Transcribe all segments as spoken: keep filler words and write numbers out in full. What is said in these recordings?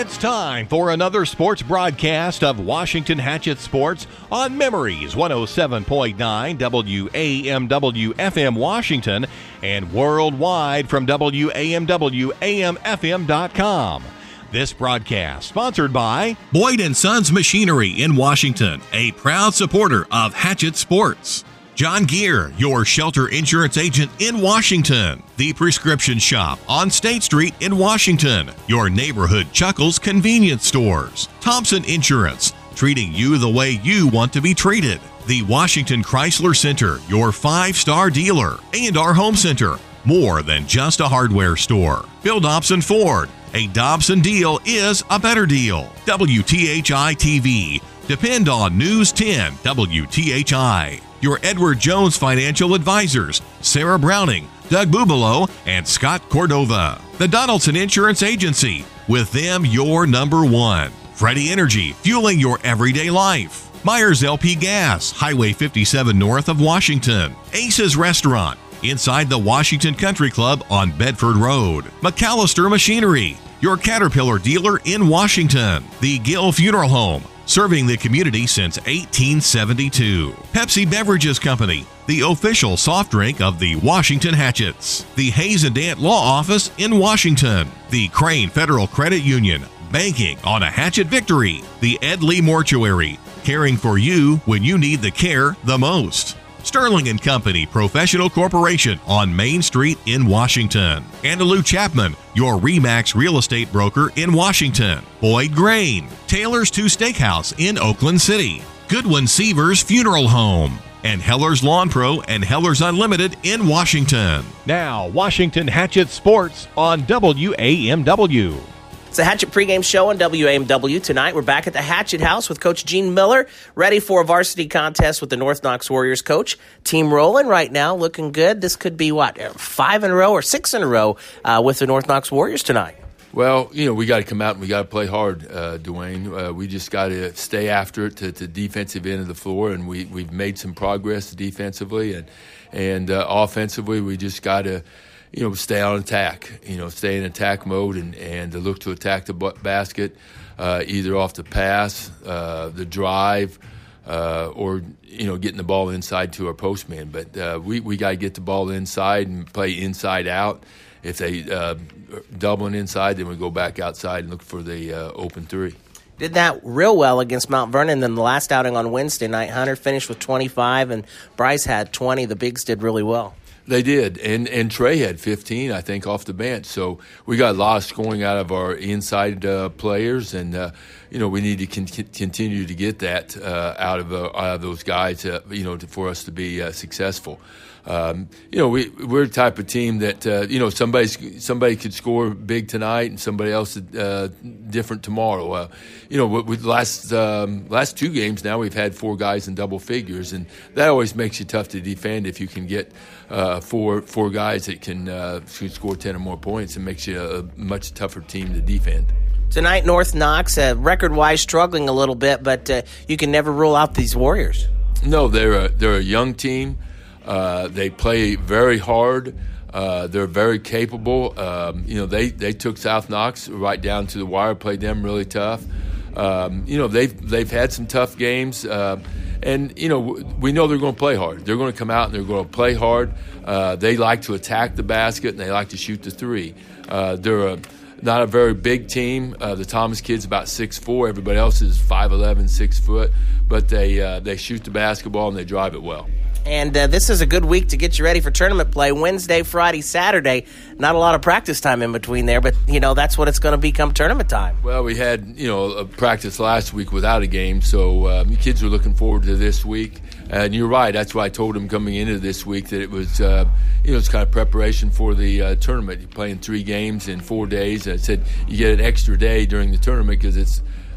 It's time for another sports broadcast of Washington Hatchet Sports on Memories one oh seven point nine W A M W F M Washington and worldwide from W A M W A M F M dot com. This broadcast sponsored by Boyd and Sons Machinery in Washington, a proud supporter of Hatchet Sports. John Gear, your shelter insurance agent in Washington. The Prescription Shop on State Street in Washington. Your neighborhood Chuckles convenience stores. Thompson Insurance, treating you the way you want to be treated. The Washington Chrysler Center, your five-star dealer. A and R Home Center, more than just a hardware store. Bill Dobson Ford, a Dobson deal is a better deal. W T H I T V, depend on News ten W T H I. Your Edward Jones Financial Advisors, Sarah Browning, Doug Bubalo, and Scott Cordova. The Donaldson Insurance Agency, with them your number one. Freddie Energy, fueling your everyday life. Myers L P Gas, Highway fifty-seven north of Washington. Ace's Restaurant, inside the Washington Country Club on Bedford Road. McAllister Machinery, your Caterpillar dealer in Washington. The Gill Funeral Home, serving the community since eighteen seventy-two. Pepsi Beverages Company, the official soft drink of the Washington Hatchets. The Hayes and Dant Law Office in Washington. The Crane Federal Credit Union, banking on a Hatchet victory. The Ed Lee Mortuary, caring for you when you need the care the most. Sterling and Company Professional Corporation on Main Street in Washington. Andalou Chapman, your RE/MAX real estate broker in Washington. Boyd Grain, Taylor's Two Steakhouse in Oakland City. Goodwin Seavers Funeral Home. And Heller's Lawn Pro and Heller's Unlimited in Washington. Now, Washington Hatchet Sports on W A M W. It's the Hatchet pregame show on W A M W. Tonight, we're back at the Hatchet House with Coach Gene Miller, ready for a varsity contest with the North Knox Warriors coach. Team rolling right now, looking good. This could be, what, five in a row or six in a row uh, with the North Knox Warriors tonight. Well, you know, we got to come out and we got to play hard, uh, Dwayne. Uh, we just got to stay after it to the defensive end of the floor, and we, we've made some progress defensively. And, and uh, offensively, we just got to – you know, stay on attack, you know, stay in attack mode and, and look to attack the basket, uh, either off the pass, uh, the drive, uh, or, you know, getting the ball inside to our postman. But uh, we, we got to get the ball inside and play inside out. If they uh, doubling inside, then we go back outside and look for the uh, open three. Did that real well against Mount Vernon. Then the last outing on Wednesday night, Hunter finished with twenty-five and Bryce had twenty. The Bigs did really well. They did, and and Trey had fifteen, I think, off the bench. So we got a lot of scoring out of our inside uh, players, and uh, you know we need to con- continue to get that uh, out of uh, out of those guys, uh, you know, to, for us to be uh, successful. Um, you know, we we're the type of team that uh, you know somebody somebody could score big tonight, and somebody else uh, different tomorrow. Uh, you know, with, with last um, last two games now, we've had four guys in double figures, and that always makes you tough to defend if you can get uh, four four guys that can uh, score ten or more points. It makes you a much tougher team to defend. Tonight, North Knox, uh, record-wise, struggling a little bit, but uh, you can never rule out these Warriors. No, they're a, they're a young team. Uh, they play very hard. Uh, they're very capable. Um, you know, they, they took South Knox right down to the wire, played them really tough. Um, you know, they've they've had some tough games, uh, and you know we know they're going to play hard. They're going to come out and they're going to play hard. Uh, they like to attack the basket and they like to shoot the three. Uh, they're a, not a very big team. Uh, the Thomas kid's about six foot four. Everybody else is five eleven, six foot. But they uh, they shoot the basketball and they drive it well. And uh, this is a good week to get you ready for tournament play. Wednesday, Friday, Saturday. Not a lot of practice time in between there, but, you know, that's what it's going to be come tournament time. Well, we had, you know, a practice last week without a game, so um, kids are looking forward to this week. And you're right. That's why I told them coming into this week that it was, uh, you know, it's kind of preparation for the uh, tournament. You're playing three games in four days. I said you get an extra day during the tournament because it's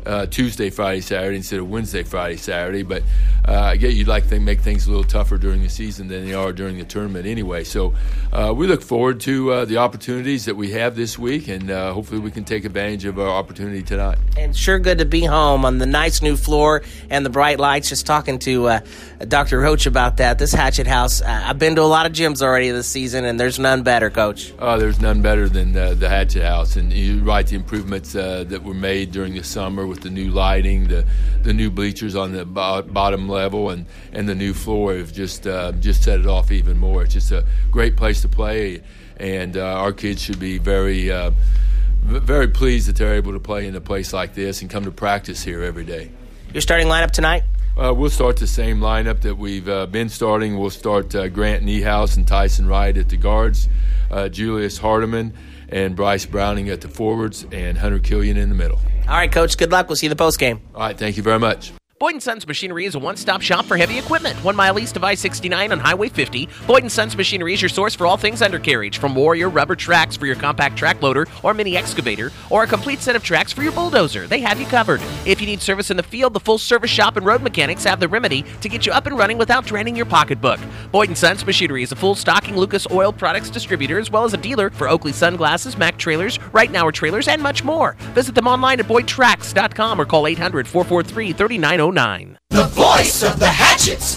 uh, Tuesday, Friday, Saturday instead of Wednesday, Friday, Saturday. But uh, I get you'd like to make things a little tougher during the season than they are during the tournament anyway. So uh, we look forward to uh, the opportunities that we have this week, and uh, hopefully we can take advantage of our opportunity tonight. And sure good to be home on the nice new floor and the bright lights. Just talking to uh, Doctor Roach about that. This Hatchet House, uh, I've been to a lot of gyms already this season, and there's none better, Coach. Oh, there's none better than uh, the Hatchet House. And you're right, the improvements uh, that were made during the summer with the new lighting, the the new bleachers on the bo- bottom level, and, and the new floor have just uh, just set it off even more. It's just a great place to play, and uh, our kids should be very uh, very pleased that they're able to play in a place like this and come to practice here every day. Your starting lineup tonight? Uh, we'll start the same lineup that we've uh, been starting. We'll start uh, Grant Niehaus and Tyson Wright at the guards, uh, Julius Hardiman and Bryce Browning at the forwards, and Hunter Killian in the middle. All right, Coach, good luck. We'll see you in the postgame. All right, thank you very much. Boyd and Sons Machinery is a one-stop shop for heavy equipment. One mile east of I sixty-nine on Highway fifty, Boyd and Sons Machinery is your source for all things undercarriage, from Warrior rubber tracks for your compact track loader or mini excavator, or a complete set of tracks for your bulldozer. They have you covered. If you need service in the field, the full service shop and road mechanics have the remedy to get you up and running without draining your pocketbook. Boyd and Sons Machinery is a full stocking Lucas Oil Products distributor, as well as a dealer for Oakley Sunglasses, Mack Trailers, Right Now Trailers, and much more. Visit them online at boyd tracks dot com or call eight hundred, four four three, three nine zero nine. The voice of the Hatchets.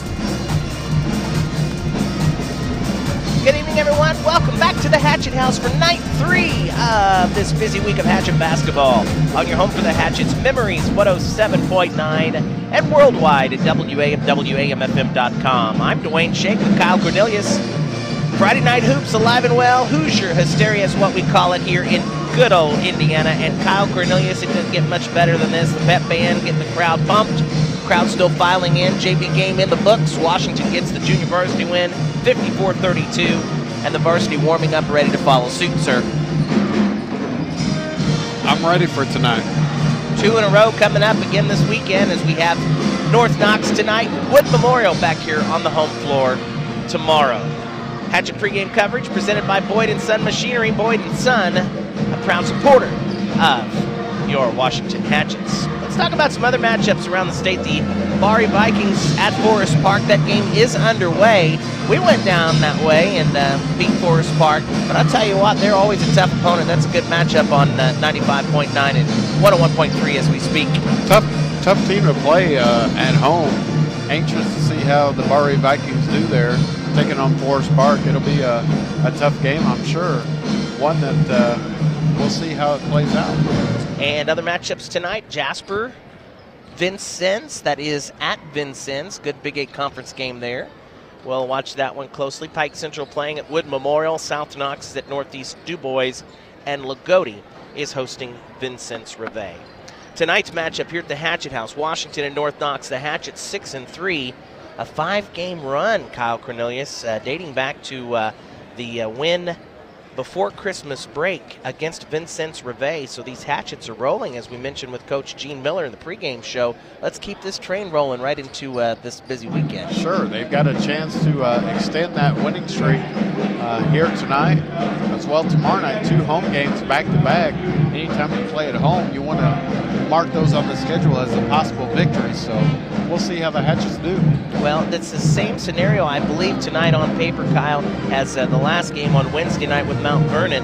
Good evening, everyone. Welcome back to the Hatchet House for night three of this busy week of Hatchet basketball. On your home for the Hatchets, Memories one oh seven point nine and worldwide at W A M W A M F M dot com. I'm Dwayne Shake with Kyle Cornelius. Friday Night Hoops alive and well. Hoosier Hysteria is what we call it here in good old Indiana. And Kyle Cornelius, it doesn't get much better than this. The pep band getting the crowd pumped. Crowd still filing in. J V game in the books. Washington gets the junior varsity win, fifty-four thirty-two. And the varsity warming up, ready to follow suit, sir. I'm ready for tonight. Two in a row coming up again this weekend as we have North Knox tonight. Wood Memorial back here on the home floor tomorrow. Hatchet pregame coverage presented by Boyd and Son Machinery. Boyd and Son, a proud supporter of your Washington Hatchets. Let's talk about some other matchups around the state. The Bari Vikings at Forest Park. That game is underway. We went down that way and uh, beat Forest Park. But I'll tell you what, they're always a tough opponent. That's a good matchup on uh, ninety-five point nine and one oh one point three as we speak. Tough tough team to play uh, at home. Anxious to see how the Bari Vikings do there, taking on Forest Park. It'll be a, a tough game, I'm sure. One that uh, we'll see how it plays out. And other matchups tonight, Jasper, Vincennes, that is at Vincennes. Good Big Eight Conference game there. We'll watch that one closely. Pike Central playing at Wood Memorial. South Knox is at Northeast DuBois. And Lagodi is hosting Vincennes Reveille. Tonight's matchup here at the Hatchet House, Washington and North Knox. The Hatchets six and three, a five-game run, Kyle Cornelius, uh, dating back to uh, the uh, win before Christmas break against Vincennes Reveille. So these Hatchets are rolling, as we mentioned with Coach Gene Miller in the pregame show. Let's keep this train rolling right into uh, this busy weekend. Sure, they've got a chance to uh, extend that winning streak uh, here tonight as well tomorrow night. Two home games back-to-back. Anytime you play at home, you want to mark those on the schedule as a possible victory. So we'll see how the Hatchets do. Well, it's the same scenario, I believe, tonight on paper, Kyle, as uh, the last game on Wednesday night with Mount Vernon.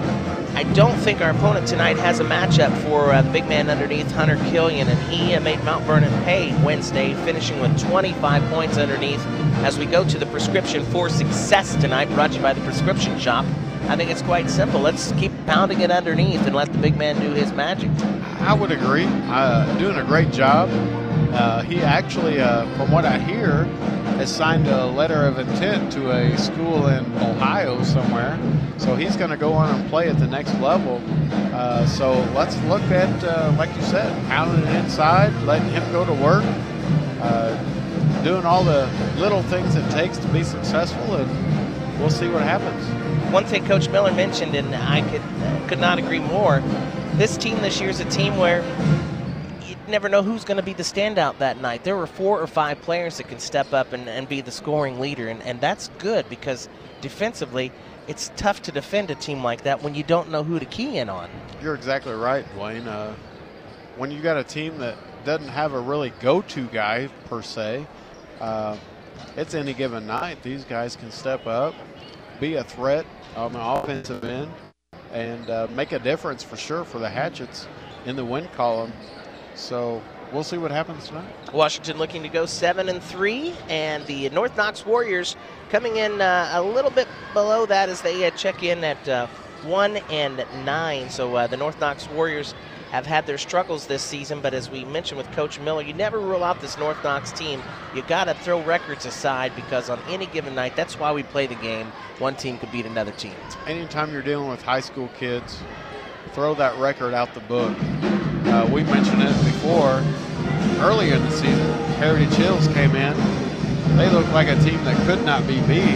I don't think our opponent tonight has a matchup for uh, the big man underneath, Hunter Killian, and he uh, made Mount Vernon pay Wednesday, finishing with twenty-five points underneath. As we go to the prescription for success tonight, brought to you by the Prescription Shop, I think it's quite simple. Let's keep pounding it underneath and let the big man do his magic. I would agree. Uh, doing a great job. Uh, he actually, uh, from what I hear, has signed a letter of intent to a school in Ohio somewhere. So he's going to go on and play at the next level. Uh, so let's look at, uh, like you said, pounding it inside, letting him go to work, uh, doing all the little things it takes to be successful, and we'll see what happens. One thing Coach Miller mentioned, and I could uh, could not agree more, this team this year is a team where you never know who's going to be the standout that night. There were four or five players that can step up and, and be the scoring leader, and, and that's good because defensively it's tough to defend a team like that when you don't know who to key in on. You're exactly right, Dwayne. Uh, when you got a team that doesn't have a really go-to guy per se, uh, it's any given night. These guys can step up, be a threat on the offensive end, and uh, make a difference for sure for the Hatchets in the win column. So we'll see what happens tonight. Washington looking to go seven and three, and the North Knox Warriors coming in uh, a little bit below that as they uh, check in at uh, one and nine. So uh, the North Knox Warriors have had their struggles this season, but as we mentioned with Coach Miller, you never rule out this North Knox team. You got to throw records aside, because on any given night, that's why we play the game. One team could beat another team. Anytime you're dealing with high school kids, throw that record out the book. Uh, we mentioned it before. Earlier in the season, Heritage Hills came in. They looked like a team that could not be beat.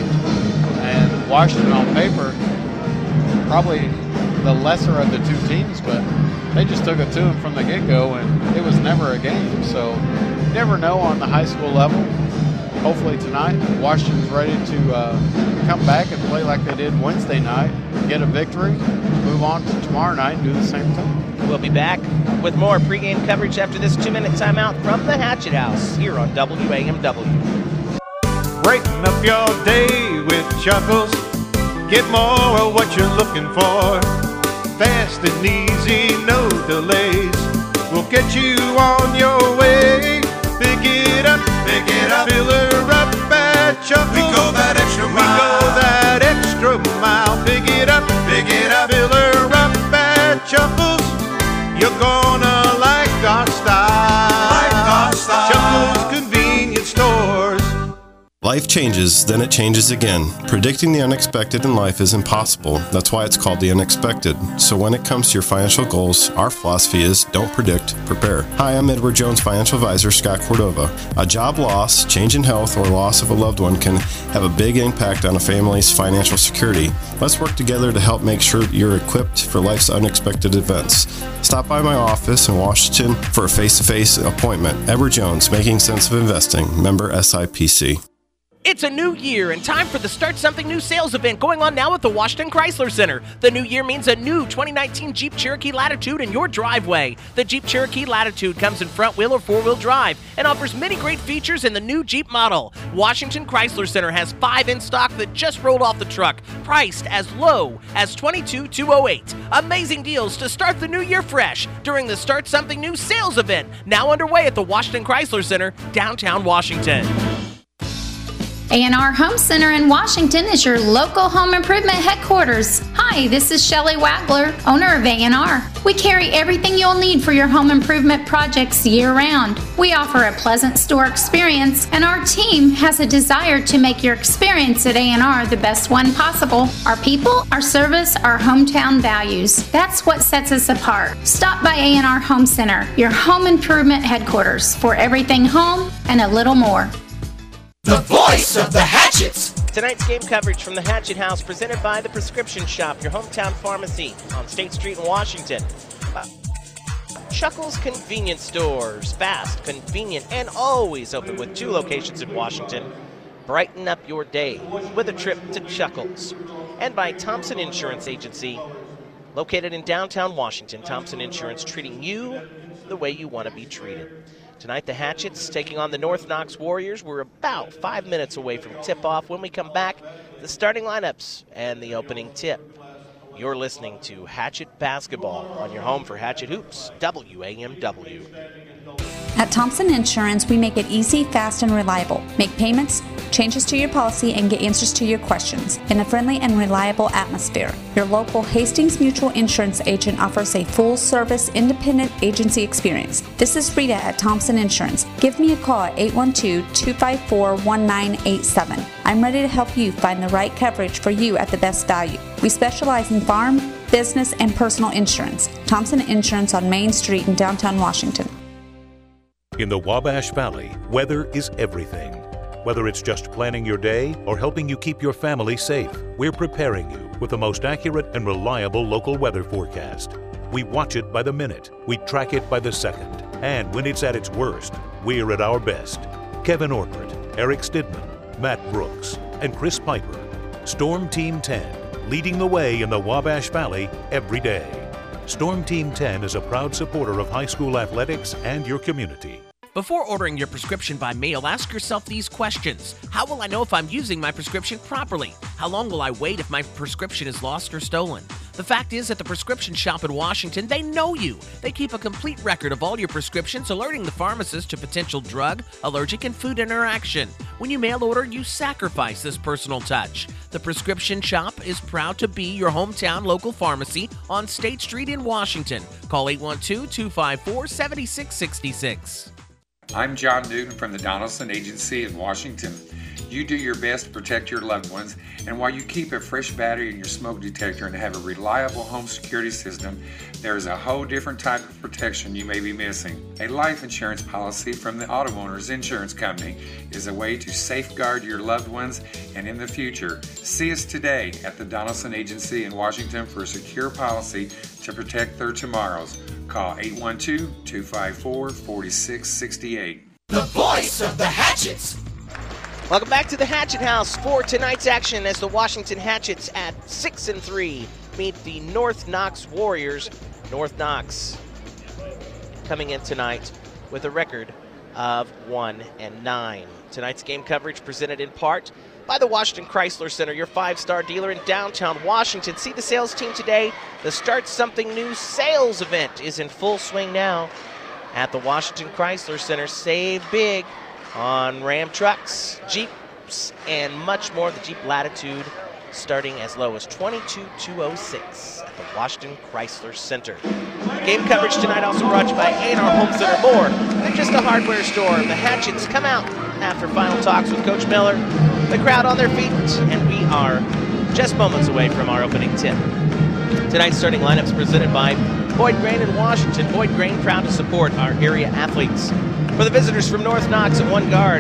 And Washington on paper, probably the lesser of the two teams, but they just took it to them from the get-go, and it was never a game. So you never know on the high school level. Hopefully tonight, Washington's ready to uh, come back and play like they did Wednesday night, get a victory, move on to tomorrow night and do the same thing. We'll be back with more pregame coverage after this two-minute timeout from the Hatchet House here on W A M W. Breaking up your day with Chuckles. Get more of what you're looking for. Fast and easy, no delays. We'll get you on your way. Pick it up, pick it up, fill her up at Chuckles. We go that extra mile. We go that extra mile. Pick it up, pick it up, fill her up at Chuckles. You're gonna like our style. Like our style. Chuckles Convenience Stores. Life changes, then it changes again. Predicting the unexpected in life is impossible. That's why it's called the unexpected. So when it comes to your financial goals, our philosophy is don't predict, prepare. Hi, I'm Edward Jones Financial Advisor Scott Cordova. A job loss, change in health, or loss of a loved one can have a big impact on a family's financial security. Let's work together to help make sure that you're equipped for life's unexpected events. Stop by my office in Washington for a face-to-face appointment. Edward Jones, Making Sense of Investing, member S I P C. It's a new year and time for the Start Something New sales event going on now at the Washington Chrysler Center. The new year means a new twenty nineteen Jeep Cherokee Latitude in your driveway. The Jeep Cherokee Latitude comes in front-wheel or four-wheel drive and offers many great features in the new Jeep model. Washington Chrysler Center has five in stock that just rolled off the truck, priced as low as twenty-two thousand two hundred eight dollars. Amazing deals to start the new year fresh during the Start Something New sales event, now underway at the Washington Chrysler Center, downtown Washington. A and R Home Center in Washington is your local home improvement headquarters. Hi, this is Shelley Wagler, owner of A and R. We carry everything you'll need for your home improvement projects year-round. We offer a pleasant store experience, and our team has a desire to make your experience at A and R the best one possible. Our people, our service, our hometown values. That's what sets us apart. Stop by A and R Home Center, your home improvement headquarters, for everything home and a little more. The voice of the Hatchets. Tonight's game coverage from the Hatchet House presented by the Prescription Shop, your hometown pharmacy on State Street in Washington. Uh, Chuckles Convenience Stores, fast, convenient, and always open with two locations in Washington. Brighten up your day with a trip to Chuckles. And by Thompson Insurance Agency, located in downtown Washington. Thompson Insurance, treating you the way you want to be treated. Tonight, the Hatchets taking on the North Knox Warriors. We're about five minutes away from tip-off. When we come back, the starting lineups and the opening tip. You're listening to Hatchet Basketball on your home for Hatchet Hoops, W A M W. At Thompson Insurance, we make it easy, fast, and reliable. Make payments, changes to your policy, and get answers to your questions in a friendly and reliable atmosphere. Your local Hastings Mutual Insurance agent offers a full-service, independent agency experience. This is Rita at Thompson Insurance. Give me a call at eight one two, two five four, one nine eight seven. I'm ready to help you find the right coverage for you at the best value. We specialize in farm, business, and personal insurance. Thompson Insurance on Main Street in downtown Washington. In the Wabash Valley, weather is everything. Whether it's just planning your day or helping you keep your family safe, we're preparing you with the most accurate and reliable local weather forecast. We watch it by the minute, we track it by the second, and when it's at its worst, we're at our best. Kevin Ortbert, Eric Stidman, Matt Brooks, and Chris Piper. Storm Team ten, leading the way in the Wabash Valley every day. Storm Team ten is a proud supporter of high school athletics and your community. Before ordering your prescription by mail, ask yourself these questions. How will I know if I'm using my prescription properly? How long will I wait if my prescription is lost or stolen? The fact is, at the prescription shop in Washington, they know you. They keep a complete record of all your prescriptions, alerting the pharmacist to potential drug, allergic, and food interaction. When you mail order, you sacrifice this personal touch. The prescription shop is proud to be your hometown local pharmacy on State Street in Washington. Call eight one two, two five four, seven six six six. I'm John Newton from the Donaldson Agency in Washington. You do your best to protect your loved ones, and while you keep a fresh battery in your smoke detector and have a reliable home security system, there is a whole different type of protection you may be missing. A life insurance policy from the Auto Owners Insurance Company is a way to safeguard your loved ones and in the future. See us today at the Donaldson Agency in Washington for a secure policy to protect their tomorrows. Call eight one two, two five four, four six six eight. The voice of the Hatchets. Welcome back to the Hatchet House for tonight's action as the Washington Hatchets at six and three meet the North Knox Warriors. North Knox coming in tonight with a record of one and nine. Tonight's game coverage presented in part by the Washington Chrysler Center, your five-star dealer in downtown Washington. See the sales team today. The Start Something New sales event is in full swing now at the Washington Chrysler Center. Save big on Ram trucks, Jeeps, and much more. The Jeep Latitude starting as low as twenty-two thousand two hundred six at the Washington Chrysler Center. Game coverage tonight also brought to you by A and R Home Center. More than just a hardware store. The Hatchets come out after final talks with Coach Miller. The crowd on their feet, and we are just moments away from our opening tip. Tonight's starting lineups presented by Boyd Grain in Washington. Boyd Grain proud to support our area athletes. For the visitors from North Knox at one guard,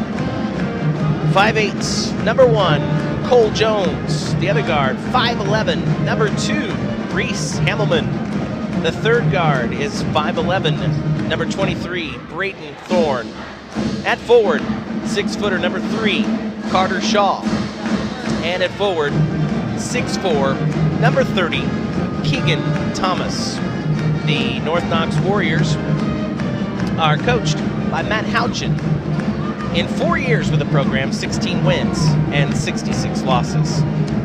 five eight, number one, Cole Jones. The other guard, five eleven, number two, Reese Hamelman. The third guard is five eleven, number twenty-three, Brayton Thorne. At forward, six-footer number three, Carter Shaw. And at forward, six four, number thirty, Keegan Thomas. The North Knox Warriors are coached by Matt Houchin. In four years with the program, sixteen wins and sixty-six losses.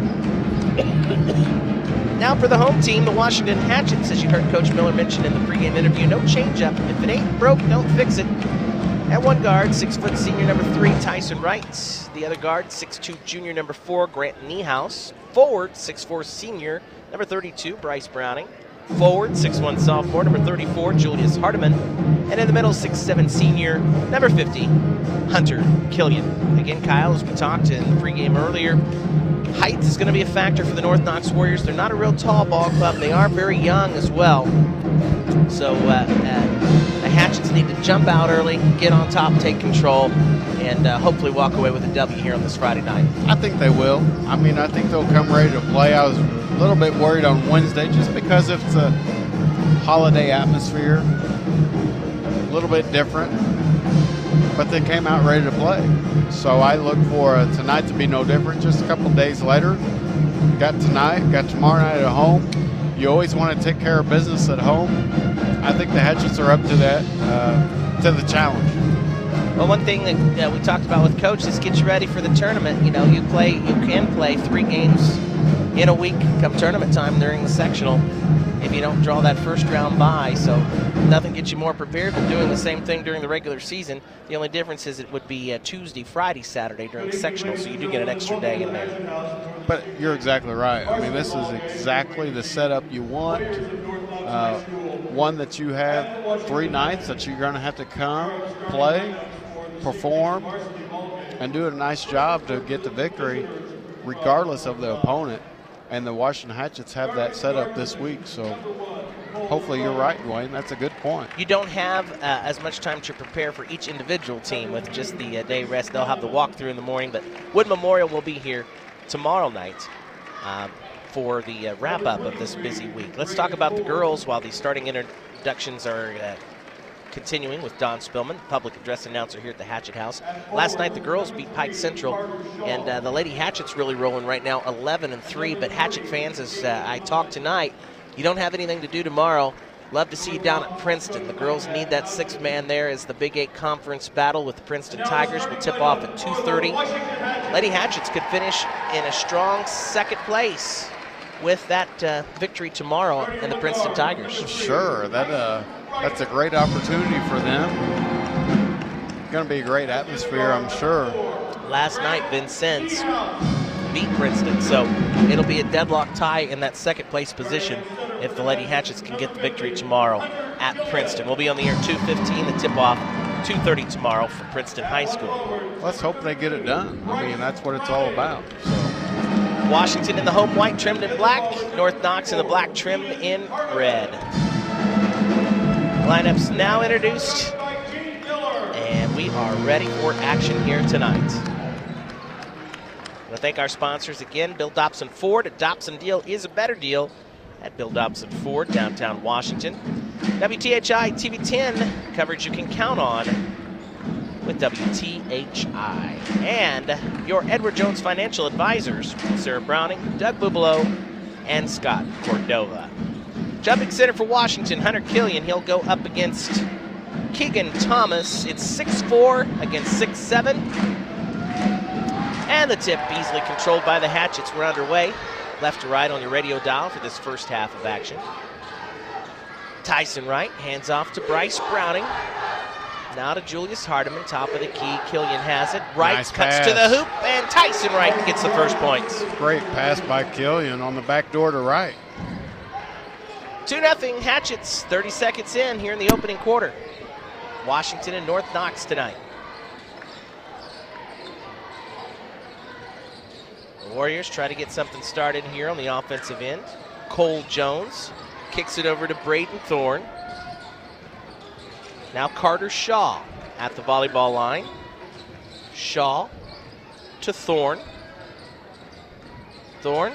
Now for the home team, the Washington Hatchets, as you heard Coach Miller mention in the pregame interview, no changeup. If it ain't broke, don't fix it. At one guard, six-foot senior number three, Tyson Wright. The other guard, six two junior number four, Grant Niehaus. Forward, six four senior number thirty-two, Bryce Browning. Forward, six one sophomore, number thirty-four, Julius Hardiman. And in the middle, six seven senior, number fifty, Hunter Killian. Again, Kyle, as we talked in the pregame earlier, height is going to be a factor for the North Knox Warriors. They're not a real tall ball club. They are very young as well. So uh, uh, the Hatchets need to jump out early, get on top, take control, and uh, hopefully walk away with a W here on this Friday night. I think they will. I mean, I think they'll come ready to play. I was a little bit worried on Wednesday just because it's a holiday atmosphere, a little bit different, but they came out ready to play. So I look for uh, tonight to be no different. Just a couple days later, got tonight, got tomorrow night at home. You always want to take care of business at home. I think the Hatchets are up to that, uh, to the challenge. Well, one thing that uh, we talked about with Coach is get you ready for the tournament. You know, you play, you can play three games in a week come tournament time during the sectional if you don't draw that first round bye. So nothing gets you more prepared than doing the same thing during the regular season. The only difference is it would be uh, Tuesday, Friday, Saturday during the sectional, so you do get an extra day in there. But you're exactly right. I mean, this is exactly the setup you want. Uh, one that you have three nights that you're going to have to come, play, perform, and do a nice job to get the victory regardless of the opponent. And the Washington Hatchets have that set up this week, so hopefully you're right, Dwayne. That's a good point. You don't have uh, as much time to prepare for each individual team with just the uh, day rest. They'll have the walkthrough in the morning, but Wood Memorial will be here tomorrow night um, for the uh, wrap-up of this busy week. Let's talk about the girls while the starting introductions are uh, continuing with Don Spillman, public address announcer here at the Hatchet House. Last night the girls beat Pike Central, and uh, the Lady Hatchets really rolling right now, eleven and three. But Hatchet fans, as uh, I talk tonight, you don't have anything to do tomorrow, love to see you down at Princeton. The girls need that sixth man there as the Big Eight Conference battle with the Princeton Tigers will tip off at two thirty. Lady Hatchets could finish in a strong second place with that uh, victory tomorrow and the Princeton Tigers. Sure, that uh, that's a great opportunity for them. Going to be a great atmosphere, I'm sure. Last night, Vincennes beat Princeton, so it'll be a deadlock tie in that second place position if the Lady Hatchets can get the victory tomorrow at Princeton. We'll be on the air two fifteen, the tip-off, two thirty tomorrow from Princeton High School. Let's hope they get it done. I mean, that's what it's all about. So. Washington in the home white trimmed in black, North Knox in the black trimmed in red. Lineups now introduced, and we are ready for action here tonight. I want to thank our sponsors again, Bill Dobson Ford. A Dobson deal is a better deal at Bill Dobson Ford, downtown Washington. W T H I T V ten, coverage you can count on with W T H I. And your Edward Jones Financial Advisors, Sarah Browning, Doug Bubalo, and Scott Cordova. Jumping center for Washington, Hunter Killian. He'll go up against Keegan Thomas. It's six four against six seven. And the tip easily controlled by the Hatchets. We're underway. Left to right on your radio dial for this first half of action. Tyson Wright hands off to Bryce Browning. Now to Julius Hardiman, top of the key. Killian has it. Wright Nice cuts pass. to the hoop, and Tyson Wright gets the first points. Great pass by Killian on the back door to Wright. two nothing Hatchets, thirty seconds in here in the opening quarter. Washington and North Knox tonight. The Warriors try to get something started here on the offensive end. Cole Jones kicks it over to Braden Thorne. Now Carter Shaw at the volleyball line. Shaw to Thorne. Thorne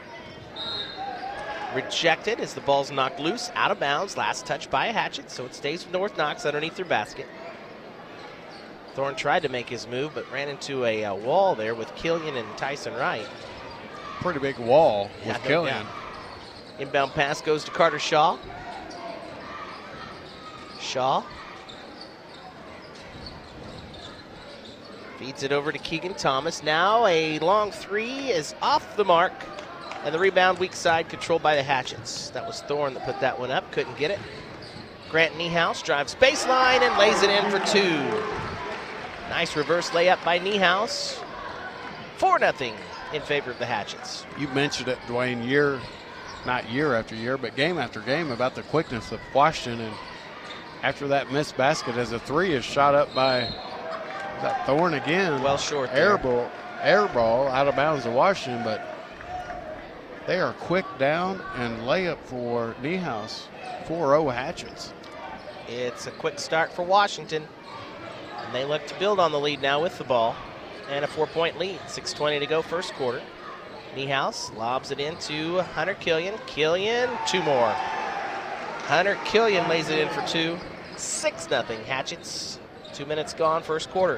rejected as the ball's knocked loose, out of bounds. Last touch by a Hatchet, so it stays with North Knox underneath their basket. Thorne tried to make his move, but ran into a uh, wall there with Killian and Tyson Wright. Pretty big wall with Yeah, Killian. yeah. Inbound pass goes to Carter Shaw. Shaw feeds it over to Keegan Thomas. Now a long three is off the mark, and the rebound weak side controlled by the Hatchets. That was Thorne that put that one up, couldn't get it. Grant Niehaus drives baseline and lays it in for two. Nice reverse layup by Niehaus. four nothing in favor of the Hatchets. You mentioned it, Dwayne, year, not year after year, but game after game about the quickness of Washington. And after that missed basket as a three is shot up by that Thorne again. Well short Air there. ball, air ball out of bounds to Washington, but they are quick down and layup for Niehaus. four oh Hatchets. It's a quick start for Washington, and they look to build on the lead now with the ball. And a four-point lead, six twenty to go first quarter. Niehaus lobs it into Hunter Killian. Killian, two more. Hunter Killian lays it in for two. six nothing Hatchets. Two minutes gone, first quarter.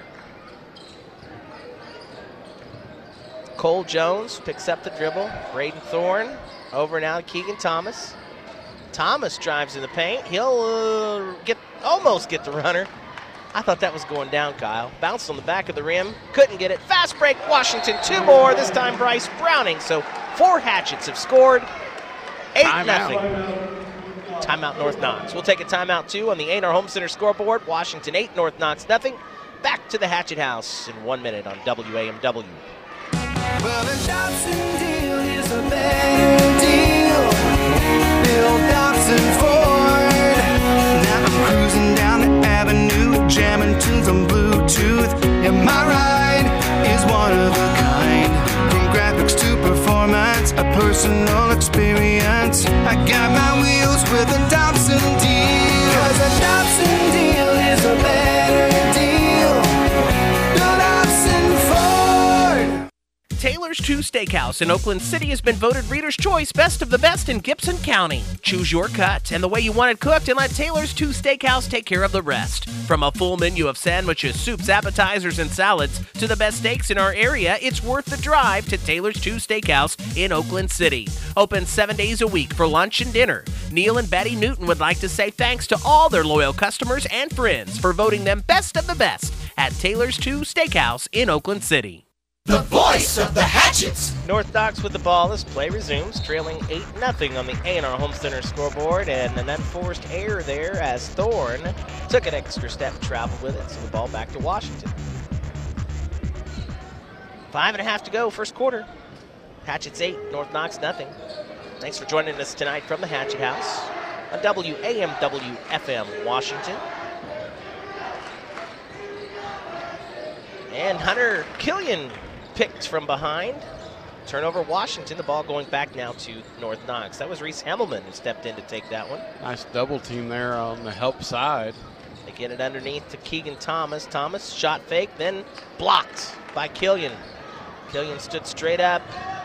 Cole Jones picks up the dribble. Braden Thorne over now to Keegan Thomas. Thomas drives in the paint. He'll uh, get almost get the runner. I thought that was going down, Kyle. Bounced on the back of the rim. Couldn't get it. Fast break, Washington. Two more. This time Bryce Browning. So four Hatchets have scored. eight nothing. Timeout North Knox. We'll take a timeout, too, on the A and R Home Center scoreboard. Washington eight, North Knox nothing. Back to the Hatchet House in one minute on W A M W. Well, the Dobson deal is a better deal. Bill Dobson Ford. Now I'm cruising down the avenue, jamming tunes on Bluetooth. And my ride is one of a kind. From graphics to performance, a personal experience. I got my wheels with a Dobson deal. 'Cause a Dobson deal is a better deal. Bill Dobson Ford. Taylor Taylor's two Steakhouse in Oakland City has been voted Reader's Choice Best of the Best in Gibson County. Choose your cut and the way you want it cooked and let Taylor's two Steakhouse take care of the rest. From a full menu of sandwiches, soups, appetizers, and salads to the best steaks in our area, it's worth the drive to Taylor's two Steakhouse in Oakland City. Open seven days a week for lunch and dinner. Neil and Betty Newton would like to say thanks to all their loyal customers and friends for voting them Best of the Best at Taylor's two Steakhouse in Oakland City. The voice of the Hatchets. North Knox with the ball as play resumes, trailing eight nothing on the A and R Home Center scoreboard, and an unforced error there as Thorne took an extra step, traveled with it, so the ball back to Washington. Five and a half to go, first quarter. Hatchets eight, North Knox nothing. Thanks for joining us tonight from the Hatchet House on W A M W F M Washington. And Hunter Killian picked from behind. Turnover Washington, the ball going back now to North Knox. That was Reese Hemmelman who stepped in to take that one. Nice double team there on the help side. They get it underneath to Keegan Thomas. Thomas shot fake, then blocked by Killian. Killian stood straight up.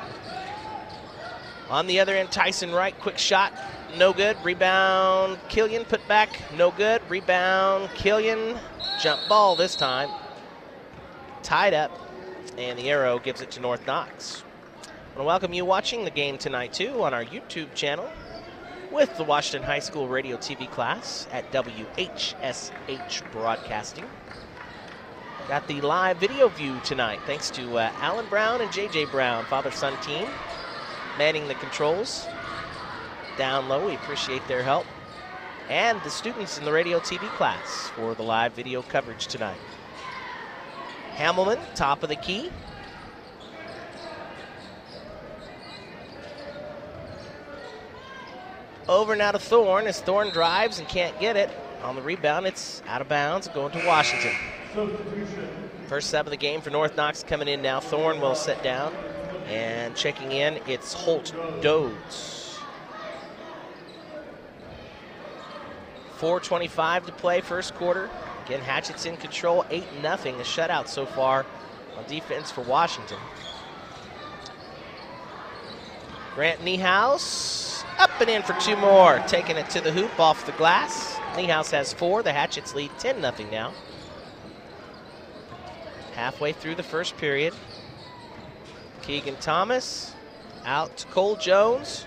On the other end, Tyson Wright, quick shot, no good. Rebound, Killian, put back, no good. Rebound, Killian, jump ball this time. Tied up, and the arrow gives it to North Knox. I want to welcome you watching the game tonight, too, on our YouTube channel with the Washington High School Radio T V class at W H S H Broadcasting. Got the live video view tonight, thanks to uh, Alan Brown and J J Brown, father-son team, manning the controls. Down low, we appreciate their help. And the students in the Radio T V class for the live video coverage tonight. Hammelman, top of the key. Over now to Thorne as Thorne drives and can't get it. On the rebound, it's out of bounds, going to Washington. First sub of the game for North Knox coming in now. Thorne will sit down. And checking in, it's Holt Dodds. four twenty-five to play, first quarter. Again, Hatchet's in control, eight nothing, a shutout so far on defense for Washington. Grant Niehaus up and in for two more, taking it to the hoop off the glass. Niehaus has four, the Hatchets lead ten nothing now. Halfway through the first period. Keegan Thomas out to Cole Jones.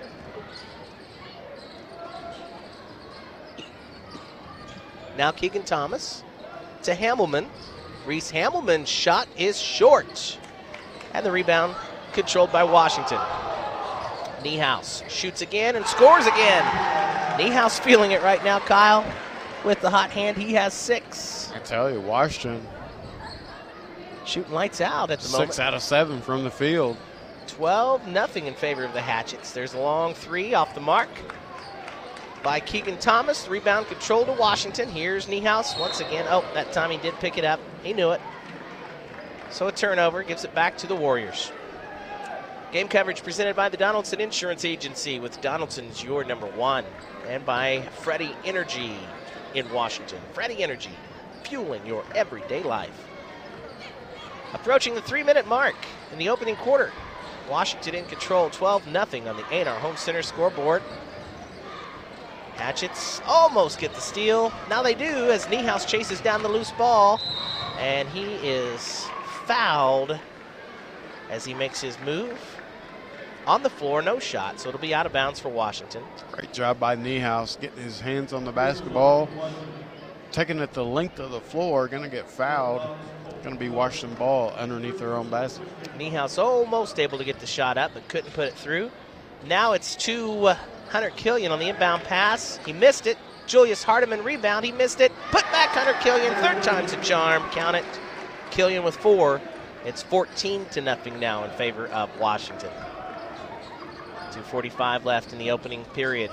Now Keegan Thomas to Hammelman. Reese Hammelman's shot is short. And the rebound controlled by Washington. Niehaus shoots again and scores again. Niehaus feeling it right now, Kyle. With the hot hand, he has six. I tell you, Washington. Shooting lights out at the Six moment. Six out of seven from the field. twelve nothing in favor of the Hatchets. There's a long three off the mark by Keegan Thomas. Rebound control to Washington. Here's Niehaus once again. Oh, that time he did pick it up. He knew it. So a turnover gives it back to the Warriors. Game coverage presented by the Donaldson Insurance Agency with Donaldson's your number one. And by Freddie Energy in Washington. Freddie Energy, fueling your everyday life. Approaching the three-minute mark in the opening quarter. Washington in control, twelve nothing on the A and R Home Center scoreboard. Hatchets almost get the steal. Now they do as Niehaus chases down the loose ball. And he is fouled as he makes his move. On the floor, no shot, so it'll be out of bounds for Washington. Great job by Niehaus getting his hands on the basketball. Taking it the length of the floor, going to get fouled. Going to be Washington ball underneath their own basket. Niehaus almost able to get the shot up, but couldn't put it through. Now it's to uh, Hunter Killian on the inbound pass. He missed it. Julius Hardiman rebound. He missed it. Put back Hunter Killian. Third time's a charm. Count it. Killian with four. It's fourteen to nothing now in favor of Washington. two forty-five left in the opening period.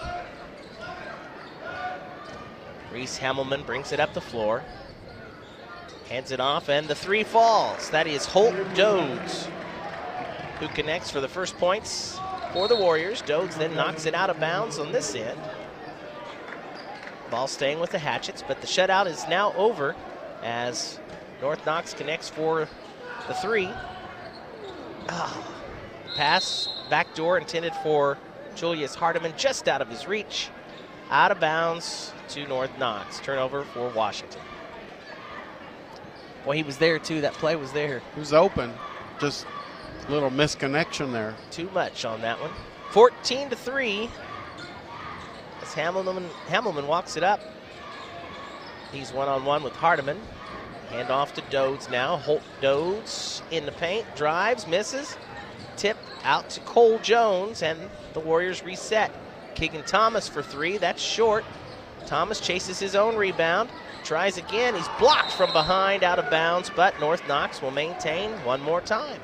Reese Hammelman brings it up the floor. Hands it off, and the three falls. That is Holt Dodds, who connects for the first points for the Warriors. Dodds then knocks it out of bounds on this end. Ball staying with the Hatchets, but the shutout is now over as North Knox connects for the three. Oh, Pass, back door intended for Julius Hardiman, just out of his reach. Out of bounds to North Knox. Turnover for Washington. Boy, he was there too. That play was there. He was open. Just a little misconnection there. Too much on that one. fourteen to three. As Hamelman, Hamelman walks it up. He's one-on-one with Hardiman. Hand off to Dodes now. Holt Dodes in the paint. Drives, misses. Tip out to Cole Jones, and the Warriors reset. Keegan Thomas for three. That's short. Thomas chases his own rebound. Tries again. He's blocked from behind, out of bounds, but North Knox will maintain one more time.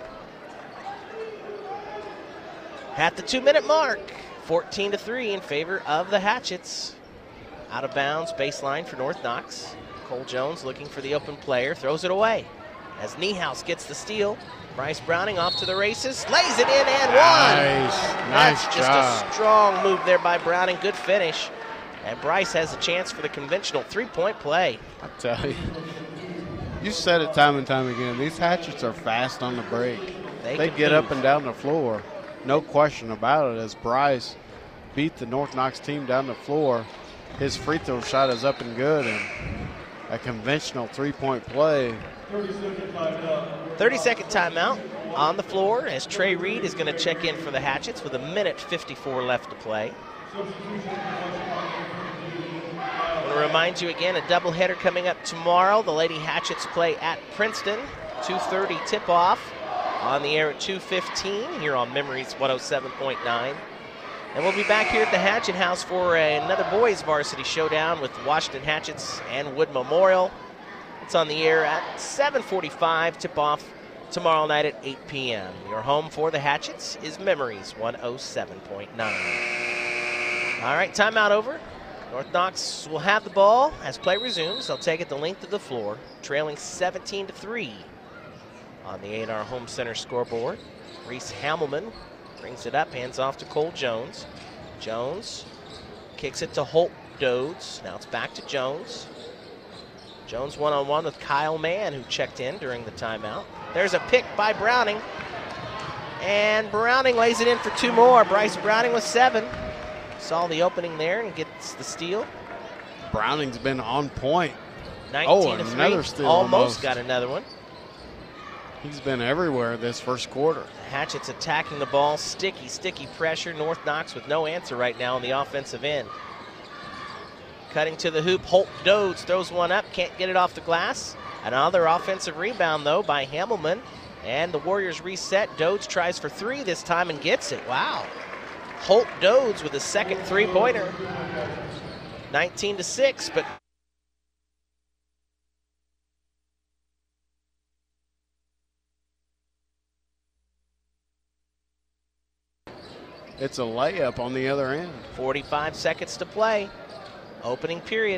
At the two-minute mark, fourteen to three in favor of the Hatchets. Out of bounds, baseline for North Knox. Cole Jones looking for the open player, throws it away. As Niehaus gets the steal, Bryce Browning off to the races, lays it in and one. Nice, That's nice just job. a strong move there by Browning. Good finish. And Bryce has a chance for the conventional three-point play. I tell you, you said it time and time again. These Hatchets are fast on the break. They, They can get move. up and down the floor. No question about it. As Bryce beat the North Knox team down the floor, his free throw shot is up and good, and a conventional three-point play. thirty-second timeout on the floor as Trey Reed is going to check in for the Hatchets with a minute fifty-four left to play. I want to remind you again, a doubleheader coming up tomorrow. The Lady Hatchets play at Princeton. two thirty tip-off on the air at two fifteen here on Memories one oh seven point nine. And we'll be back here at the Hatchet House for a, another boys varsity showdown with Washington Hatchets and Wood Memorial. It's on the air at seven forty-five, tip-off tomorrow night at eight p.m. Your home for the Hatchets is Memories one oh seven point nine. All right, timeout over. North Knox will have the ball as play resumes. They'll take it the length of the floor, trailing seventeen to three on the A and R Home Center scoreboard. Reese Hamelman brings it up, hands off to Cole Jones. Jones kicks it to Holt Dodes. Now it's back to Jones. Jones one-on-one with Kyle Mann, who checked in during the timeout. There's a pick by Browning. And Browning lays it in for two more. Bryce Browning with seven. Saw the opening there and gets the steal. Browning's been on point. nineteen Oh, to three. another steal Almost almost. got another one. He's been everywhere this first quarter. Hatchets attacking the ball. Sticky, sticky pressure. North Knox with no answer right now on the offensive end. Cutting to the hoop, Holt Dodes throws one up, can't get it off the glass. Another offensive rebound, though, by Hamelman. And the Warriors reset. Dodes tries for three this time and gets it. Wow. Holt Dodes with a second three-pointer. nineteen to six, but It's a layup on the other end. forty-five seconds to play. Opening period.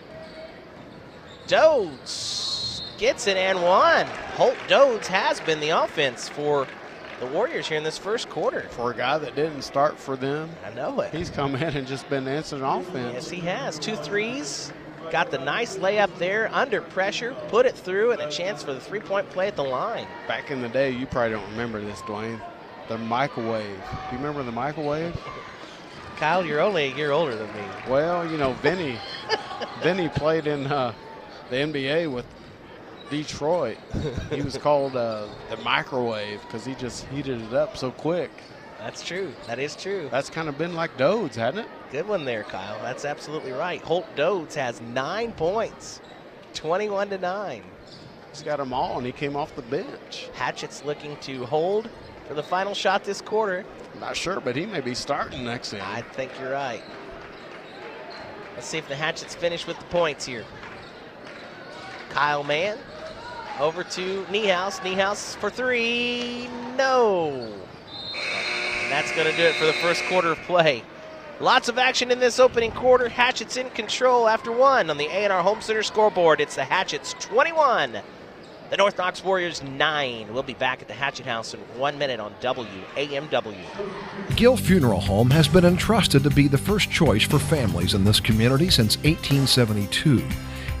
Dodes gets it and one. Holt Dodes has been the offense for the Warriors here in this first quarter. For a guy that didn't start for them, I know it. He's come in and just been answering offense. Yes, he has. Two threes. Got the nice layup there under pressure, put it through, and a chance for the three-point play at the line. Back in the day, you probably don't remember this, Dwayne, the microwave. Do you remember the microwave? Kyle, you're only a year older than me. Well, you know, Vinny, Vinny played in uh, the N B A with Detroit. He was called uh, the microwave because he just heated it up so quick. That's true. That is true. That's kind of been like Dodes, hasn't it? Good one there, Kyle. That's absolutely right. Holt Dodes has nine points, twenty-one to nine. He's got them all, and he came off the bench. Hatchett's looking to hold for the final shot this quarter. Not sure, but he may be starting next inning. I think you're right. Let's see if the Hatchets finish with the points here. Kyle Mann over to Niehaus. Niehaus for three. No. And that's going to do it for the first quarter of play. Lots of action in this opening quarter. Hatchets in control after one on the A and R Home Center scoreboard. It's the Hatchets twenty-one. The North Knox Warriors nine. We'll be back at the Hatchet House in one minute on W A M W. Gill Funeral Home has been entrusted to be the first choice for families in this community since eighteen seventy-two.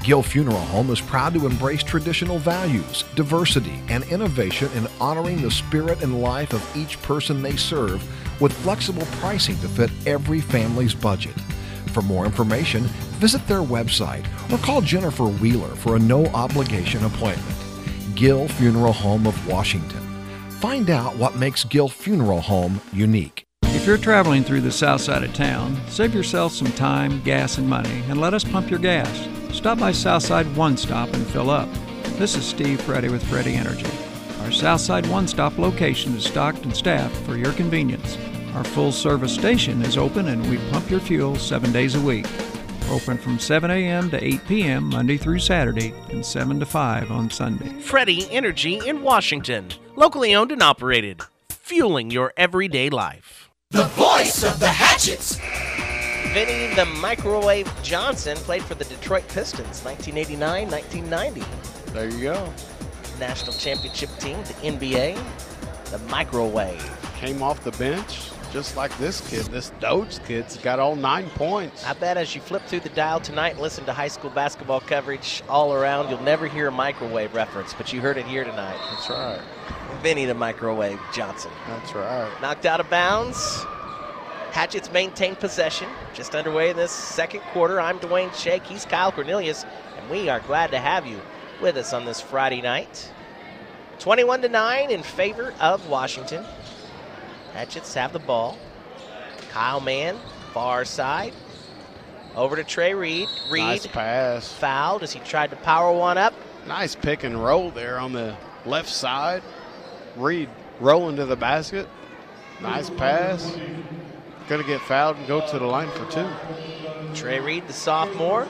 Gill Funeral Home is proud to embrace traditional values, diversity, and innovation in honoring the spirit and life of each person they serve with flexible pricing to fit every family's budget. For more information, visit their website or call Jennifer Wheeler for a no-obligation appointment. Gill Funeral Home of Washington. Find out what makes Gill Funeral Home unique. If you're traveling through the south side of town, save yourself some time, gas, and money, and let us pump your gas. Stop by Southside One Stop and fill up. This is Steve Freddy with Freddy Energy. Our Southside One Stop location is stocked and staffed for your convenience. Our full-service station is open and we pump your fuel seven days a week. We're open from seven a.m. to eight p.m. Monday through Saturday and seven to five on Sunday. Freddy Energy in Washington. Locally owned and operated. Fueling your everyday life. The voice of the Hatchets. Vinny the Microwave Johnson played for the Detroit Pistons, nineteen eighty-nine nineteen ninety. There you go. National championship team, the N B A, the Microwave. Came off the bench just like this kid. This Dodes kid's got all nine points. I bet as you flip through the dial tonight and listen to high school basketball coverage all around, you'll never hear a Microwave reference, but you heard it here tonight. That's right. Vinny the Microwave Johnson. That's right. Knocked out of bounds. Hatchets maintain possession. Just underway in this second quarter. I'm Dwayne Shake. He's Kyle Cornelius, and we are glad to have you with us on this Friday night. twenty-one to nine in favor of Washington. Hatchets have the ball. Kyle Mann, far side. Over to Trey Reed. Reed. Nice pass. Fouled as he tried to power one up. Nice pick and roll there on the left side. Reed rolling to the basket. Nice pass. Going to get fouled and go to the line for two. Trey Reed, the sophomore.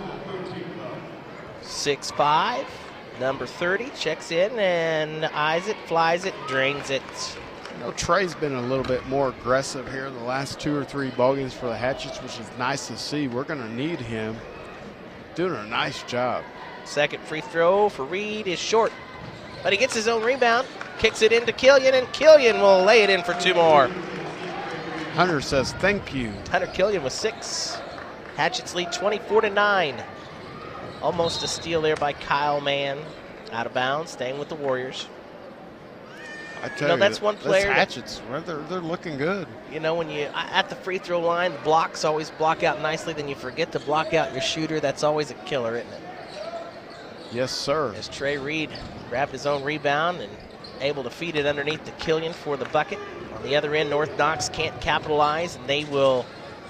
six five. Number thirty checks in and eyes it, flies it, drains it. You know, Trey's been a little bit more aggressive here the last two or three ball games for the Hatchets, which is nice to see. We're going to need him. Doing a nice job. Second free throw for Reed is short, but he gets his own rebound, kicks it into Killian, and Killian will lay it in for two more. Hunter says thank you. Hunter Killian with six. Hatchets lead twenty-four to nine. Almost a steal there by Kyle Mann. Out of bounds, staying with the Warriors. I tell no, you, that's one player. This Hatchets, they're, they're looking good. You know, when you at the free throw line, the blocks always block out nicely. Then you forget to block out your shooter. That's always a killer, isn't it? Yes, sir. As Trey Reed grabbed his own rebound and able to feed it underneath to Killian for the bucket. On the other end, North Knox can't capitalize, and they will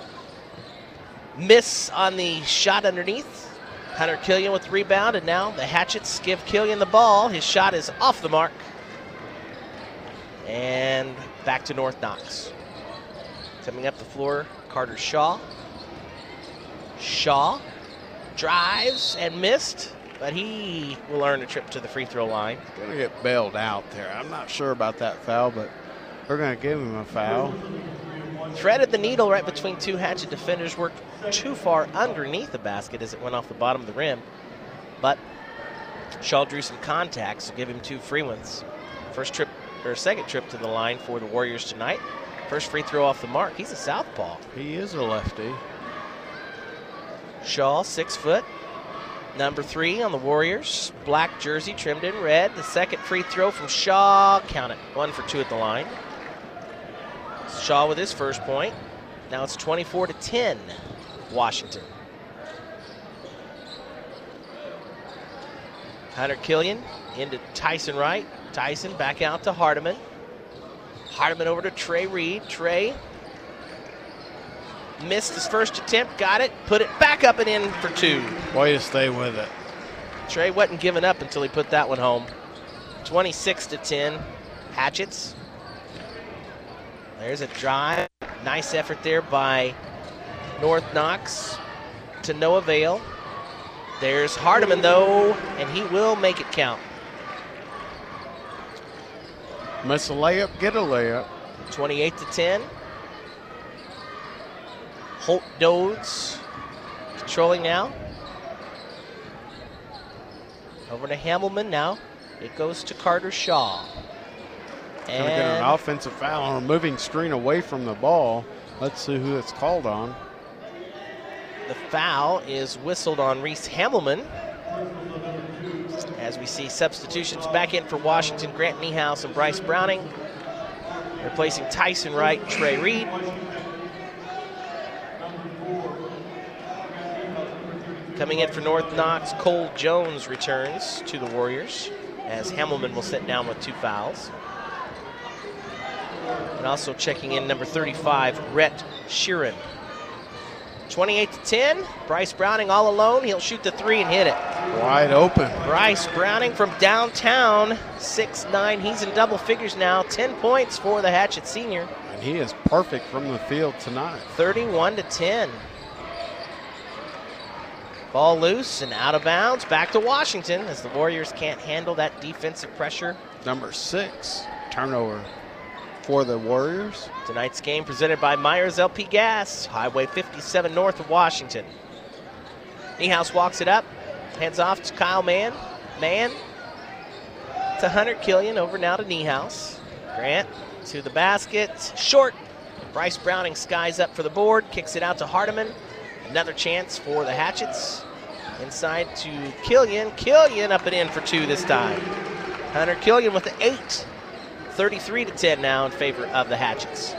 miss on the shot underneath. Hunter Killian with the rebound, and now the Hatchets give Killian the ball. His shot is off the mark. And back to North Knox. Coming up the floor, Carter Shaw. Shaw drives and missed, but he will earn a trip to the free throw line. Going to get bailed out there. I'm not sure about that foul, but they're going to give him a foul. Threaded the needle right between two Hatchet defenders, worked too far underneath the basket as it went off the bottom of the rim. But Shaw drew some contacts to give him two free ones. First trip, or second trip to the line for the Warriors tonight. First free throw off the mark. He's a southpaw. He is a lefty. Shaw, six foot. Number three on the Warriors. Black jersey trimmed in red. The second free throw from Shaw. Count it. One for two at the line. Shaw with his first point. Now it's twenty-four to ten, Washington. Hunter Killian into Tyson Wright. Tyson back out to Hardiman. Hardiman over to Trey Reed. Trey missed his first attempt, got it, put it back up and in for two. Way to stay with it. Trey wasn't giving up until he put that one home. twenty-six to ten, Hatchets. There's a drive. Nice effort there by North Knox to no avail. There's Hardiman, though, and he will make it count. Miss a layup, get a layup. twenty-eight to ten. Holt Dodes controlling now. Over to Hamelman now. It goes to Carter Shaw. Going to get an offensive foul on a moving screen away from the ball. Let's see who it's called on. The foul is whistled on Reese Hamelman. as we see substitutions back in for Washington. Grant Niehaus and Bryce Browning, replacing Tyson Wright and Trey Reed. Coming in for North Knox, Cole Jones returns to the Warriors, as Hamelman will sit down with two fouls. And also checking in number thirty-five, Rhett Sheeran. twenty-eight to ten, Bryce Browning all alone. He'll shoot the three and hit it. Wide open. Bryce Browning from downtown, six nine. He's in double figures now. ten points for the Hatchet senior. And he is perfect from the field tonight. thirty-one to ten. Ball loose and out of bounds. Back to Washington as the Warriors can't handle that defensive pressure. Number six, turnover for the Warriors. Tonight's game presented by Myers L P Gas, Highway fifty-seven north of Washington. Niehaus walks it up, hands off to Kyle Mann. Mann to Hunter Killian, over now to Niehaus. Grant to the basket, short. Bryce Browning skies up for the board, kicks it out to Hardiman. Another chance for the Hatchets. Inside to Killian. Killian up and in for two this time. Hunter Killian with the eight. thirty-three to ten now in favor of the Hatchets.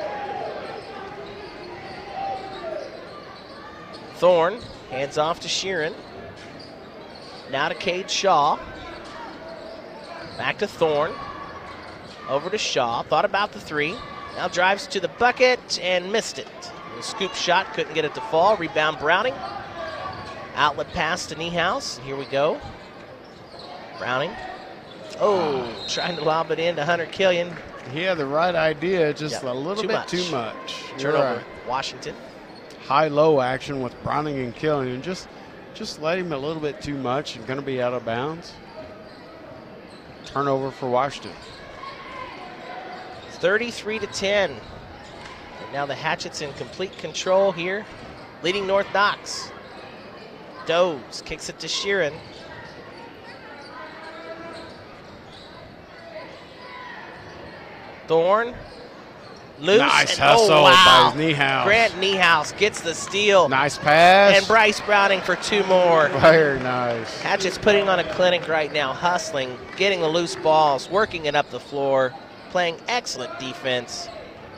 Thorne hands off to Sheeran. Now to Cade Shaw. Back to Thorne. Over to Shaw. Thought about the three. Now drives to the bucket and missed it. A scoop shot, couldn't get it to fall. Rebound Browning. Outlet pass to Niehaus. Here we go. Browning. Oh, trying to lob it in to Hunter Killian. He had the right idea, just Yeah, a little too bit much. too much. You're Turnover, right. Washington. High-low action with Browning and Killian. Just, just let him a little bit too much and going to be out of bounds. Turnover for Washington. thirty-three to ten. And now the Hatchets in complete control here, leading North Knox. Doze kicks it to Sheeran. Thorne. Loose. Nice and, hustle oh, wow. by Niehaus. Grant Niehaus gets the steal. Nice pass. And Bryce Browning for two more. Very nice. Hatchet's putting on a clinic right now, hustling, getting the loose balls, working it up the floor, playing excellent defense.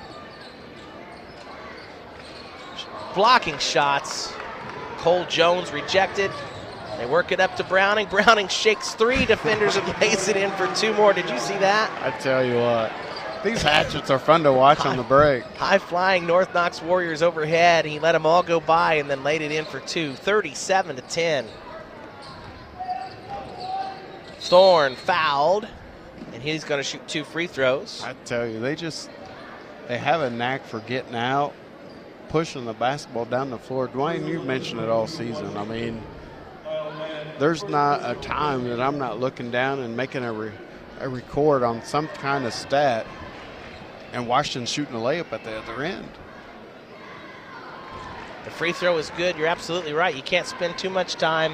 Blocking shots. Cole Jones rejected. They work it up to Browning. Browning shakes three defenders and lays it in for two more. Did you see that? I tell you what, these Hatchets are fun to watch on the break. High-flying North Knox Warriors overhead. He let them all go by and then laid it in for two. thirty-seven to ten. Thorne fouled, and he's going to shoot two free throws. I tell you, they just, they have a knack for getting out, pushing the basketball down the floor. Dwayne, you've mentioned it all season. I mean, there's not a time that I'm not looking down and making a, re, a record on some kind of stat, and Washington shooting a layup at the other end. The free throw is good. You're absolutely right. You can't spend too much time.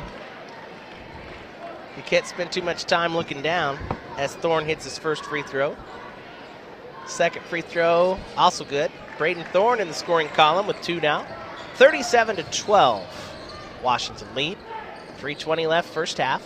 You can't spend too much time looking down as Thorne hits his first free throw. Second free throw, also good. Braden Thorne in the scoring column with two now. thirty-seven to twelve. Washington lead. three twenty left first half.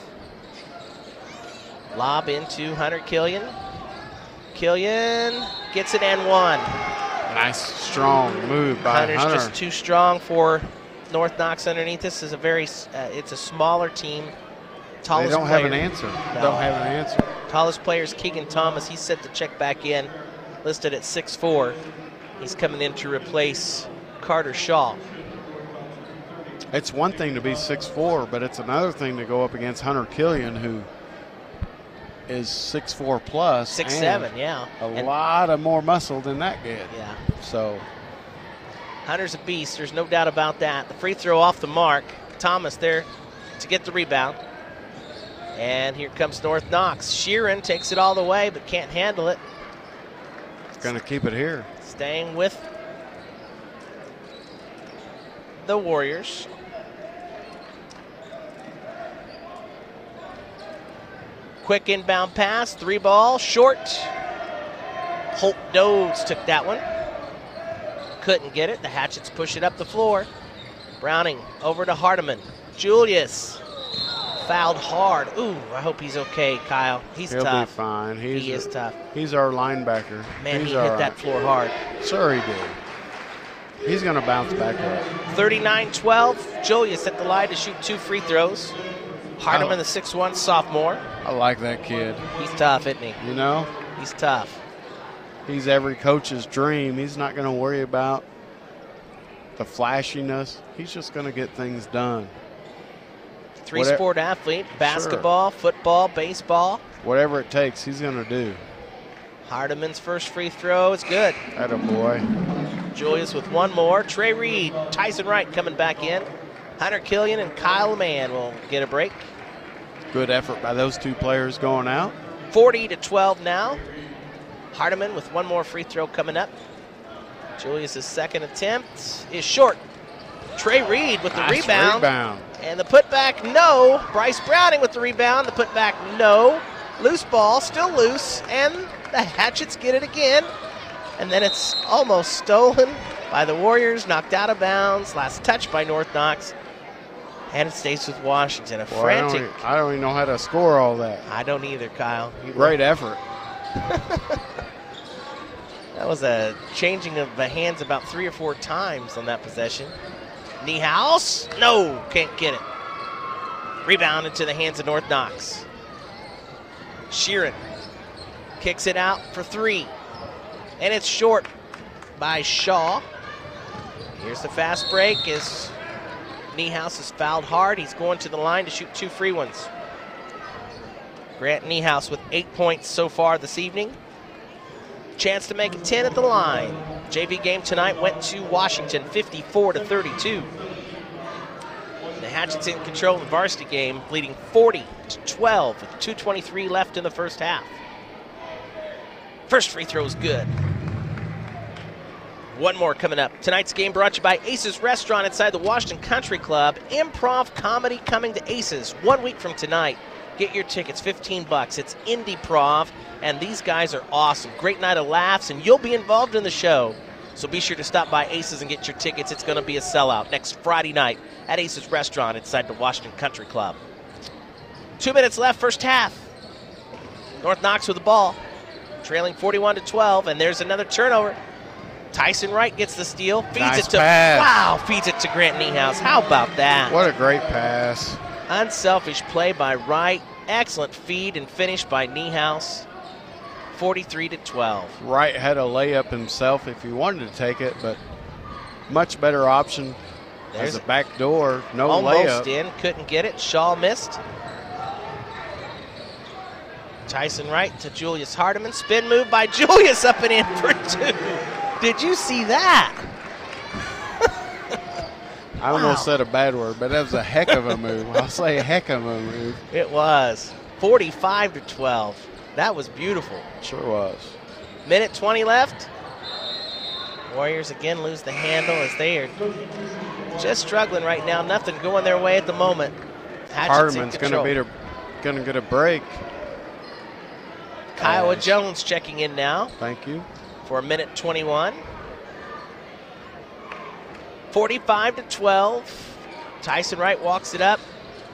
Lob into Hunter Killian. Killian gets it and one. Nice, strong move by Hunter's Hunter. just too strong for North Knox underneath. This is a very, uh, it's a smaller team. Tallest They don't player. have an answer. No. Don't have an answer. Tallest player is Keegan Thomas. He's set to check back in, listed at six foot four. He's coming in to replace Carter Shaw. It's one thing to be six foot four, but it's another thing to go up against Hunter Killian, who is six foot four plus. six and seven, yeah. A And- lot of more muscle than that kid. Yeah. So Hunter's a beast. There's no doubt about that. The free throw off the mark. Thomas there to get the rebound. And here comes North Knox. Sheeran takes it all the way, but can't handle it. it's going to keep it here. Staying with the Warriors. Quick inbound pass, three ball, short. Holt Dodes took that one. Couldn't get it. The Hatchets push it up the floor. Browning over to Hardiman. Julius fouled hard. Ooh, I hope he's okay, Kyle. He's He'll tough. be fine. He's he a- is tough. He's our linebacker. Man, he's he all hit right. that floor hard. Sure he did. He's going to bounce back up. thirty-nine twelve. Julius at the line to shoot two free throws. Hardeman, Oh. the six one sophomore. I like that kid. He's tough, isn't he? You know? He's tough. He's every coach's dream. He's not going to worry about the flashiness. He's just going to get things done. Three-sport athlete, basketball, football, baseball. Whatever it takes, he's going to do. Hardeman's first free throw is good. Atta boy. Julius with one more. Trey Reed, Tyson Wright coming back in. Hunter Killian and Kyle Mann will get a break. Good effort by those two players going out. forty to twelve now. Hardeman with one more free throw coming up. Julius' second attempt is short. Trey Reed with the Nice rebound. rebound. And the putback, no. Bryce Browning with the rebound. The putback, no. Loose ball, still loose. And the Hatchets get it again. And then it's almost stolen by the Warriors, knocked out of bounds. Last touch by North Knox. And it stays with Washington. A Boy, I, frantic. don't, e- I don't even know how to score all that. I don't either, Kyle. You Great effort. That was a changing of the hands about three or four times on that possession. Niehaus, no, can't get it. Rebound into the hands of North Knox. Sheeran kicks it out for three. And it's short by Shaw. Here's the fast break as Niehaus is fouled hard. He's going to the line to shoot two free ones. Grant Niehaus with eight points so far this evening. Chance to make it ten at the line. J V game tonight went to Washington, fifty-four to thirty-two. The Hatchets in control of the varsity game, leading forty to twelve with two twenty-three left in the first half. First free throw is good. One more coming up. Tonight's game brought to you by Aces Restaurant inside the Washington Country Club. Improv comedy coming to Aces one week from tonight. Get your tickets, fifteen bucks. It's Indie-Prov, and these guys are awesome. Great night of laughs, and you'll be involved in the show. So be sure to stop by Aces and get your tickets. It's going to be a sellout next Friday night at Aces Restaurant inside the Washington Country Club. Two minutes left, first half. North Knox with the ball, trailing forty-one to twelve, and there's another turnover. Tyson Wright gets the steal, feeds Nice it to pass. wow, feeds it to Grant Niehaus. How about that? What a great pass. Unselfish play by Wright. Excellent feed and finish by Niehaus. forty-three to twelve. Wright had a layup himself if he wanted to take it, but much better option There's as a back door. No Almost layup. in, couldn't get it. Shaw missed. Tyson Wright to Julius Hardeman. Spin move by Julius up and in for two. Did you see that? I almost said a bad word, but that was a heck of a move. I'll say a heck of a move. It was. forty-five to twelve. That was beautiful. Sure was. Minute twenty left. Warriors again lose the handle as they are just struggling right now. Nothing going their way at the moment. Hatchet's in Hardeman's going control. to beat a, going to get a break. Kiowa Yes. Jones checking in now Thank you. for a minute twenty-one. forty-five to twelve. Tyson Wright walks it up.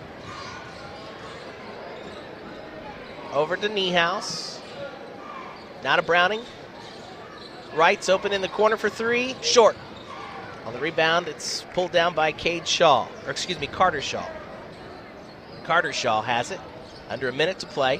Over to Niehaus. Now to Browning. Wright's open in the corner for three. Short. On the rebound, it's pulled down by Cade Shaw. Or excuse me, Carter Shaw. Carter Shaw has it. Under a minute to play.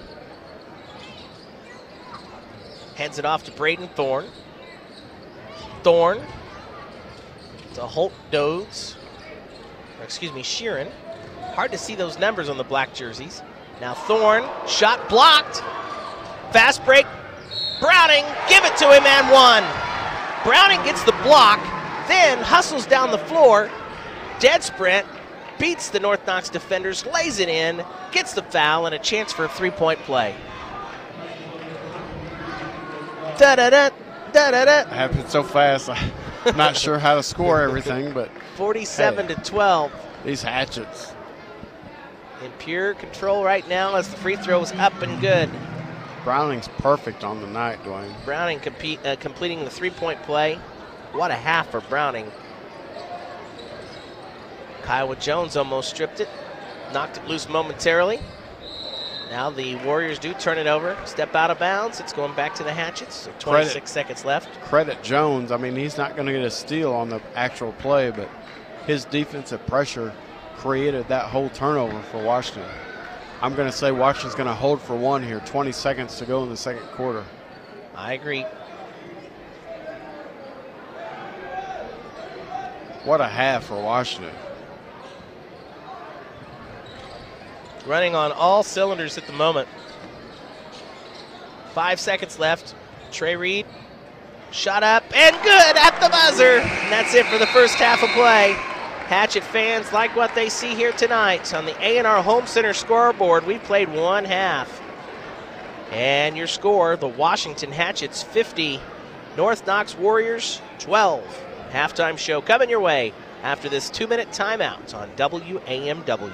Hands it off to Braden Thorne. Thorne to Holt Dodes. Or excuse me, Sheeran. Hard to see those numbers on the black jerseys. Now Thorne, shot blocked. Fast break. Browning, give it to him and one. Browning gets the block, then hustles down the floor. Dead sprint, beats the North Knox defenders, lays it in, gets the foul, and a chance for a three-point play. Da-da-da, da-da-da. It happened so fast. I'm not sure how to score everything, but forty-seven hey, to twelve. These Hatchets. In pure control right now as the free throw is up and good. Browning's perfect on the night, Dwayne. Browning compete, uh, completing the three-point play. What a half for Browning. Kiowa Jones almost stripped it. knocked it loose momentarily. Now the Warriors do turn it over, step out of bounds. It's going back to the Hatchets. So twenty-six Credit. seconds left. Credit Jones. I mean, he's not going to get a steal on the actual play, but his defensive pressure created that whole turnover for Washington. I'm going to say Washington's going to hold for one here. twenty seconds to go in the second quarter. I agree. What a half for Washington. Running on all cylinders at the moment. Five seconds left. Trey Reed, shot up and good at the buzzer. And that's it for the first half of play. Hatchet fans like what they see here tonight on the A and R Home Center scoreboard. We played one half. And your score, the Washington Hatchets fifty, North Knox Warriors twelve. Halftime show coming your way after this two-minute timeout on W A M W.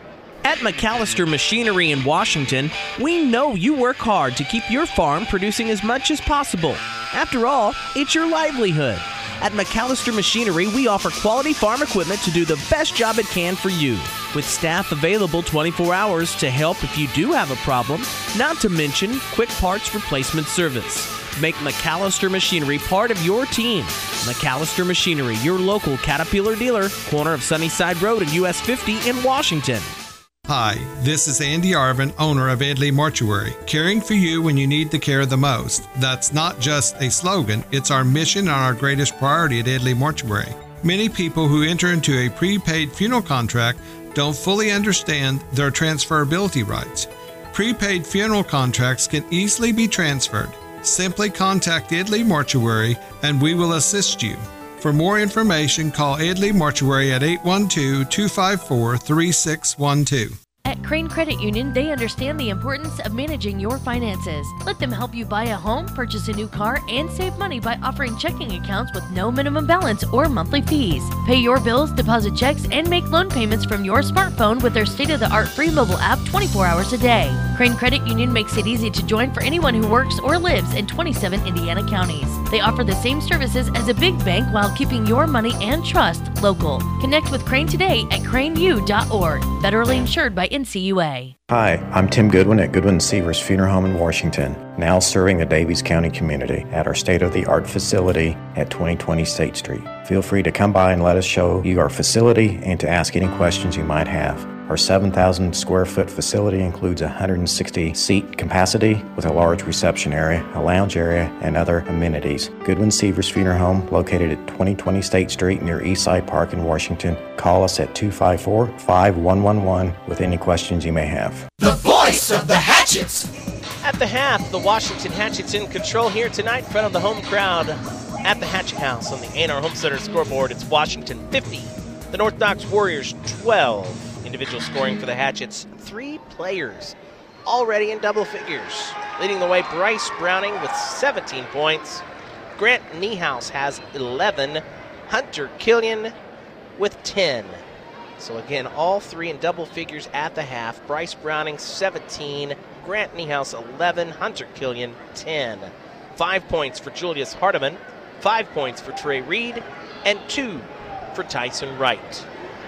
At McAllister Machinery in Washington, we know you work hard to keep your farm producing as much as possible. After all, it's your livelihood. At McAllister Machinery, we offer quality farm equipment to do the best job it can for you, with staff available twenty-four hours to help if you do have a problem, not to mention quick parts replacement service. Make McAllister Machinery part of your team. McAllister Machinery, your local Caterpillar dealer, corner of Sunnyside Road and U S fifty in Washington. Hi, this is Andy Arvin, owner of Edley Mortuary, caring for you when you need the care the most. That's not just a slogan, it's our mission and our greatest priority at Edley Mortuary. Many people who enter into a prepaid funeral contract don't fully understand their transferability rights. Prepaid funeral contracts can easily be transferred. Simply contact Edley Mortuary and we will assist you. For more information, call Edley Mortuary at eight one two, two five four, three six one two. At Crane Credit Union, they understand the importance of managing your finances. Let them help you buy a home, purchase a new car, and save money by offering checking accounts with no minimum balance or monthly fees. Pay your bills, deposit checks, and make loan payments from your smartphone with their state-of-the-art free mobile app twenty-four hours a day. Crane Credit Union makes it easy to join for anyone who works or lives in twenty-seven Indiana counties. They offer the same services as a big bank while keeping your money and trust local. Connect with Crane today at crane u dot org. Federally insured by N C U A. Hi, I'm Tim Goodwin at Goodwin Seavers Funeral Home in Washington, now serving the Davies County community at our state-of-the-art facility at twenty twenty State Street. Feel free to come by and let us show you our facility and to ask any questions you might have. Our seven thousand square foot facility includes a one hundred sixty seat capacity with a large reception area, a lounge area, and other amenities. Goodwin Seavers Funeral Home, located at twenty twenty State Street near Eastside Park in Washington. Call us at two five four, five one one one with any questions you may have. The voice of the Hatchets! At the half, the Washington Hatchets in control here tonight in front of the home crowd at the Hatchet House on the A and R Home Center scoreboard. It's Washington fifty, the North Knox Warriors twelve. Individual scoring for the Hatchets, three players already in double figures. Leading the way, Bryce Browning with seventeen points. Grant Niehaus has eleven. Hunter Killian with ten. So again, all three in double figures at the half. Bryce Browning, seventeen. Grant Niehaus, eleven. Hunter Killian, ten. Five points for Julius Hardiman. Five points for Trey Reed. And two for Tyson Wright.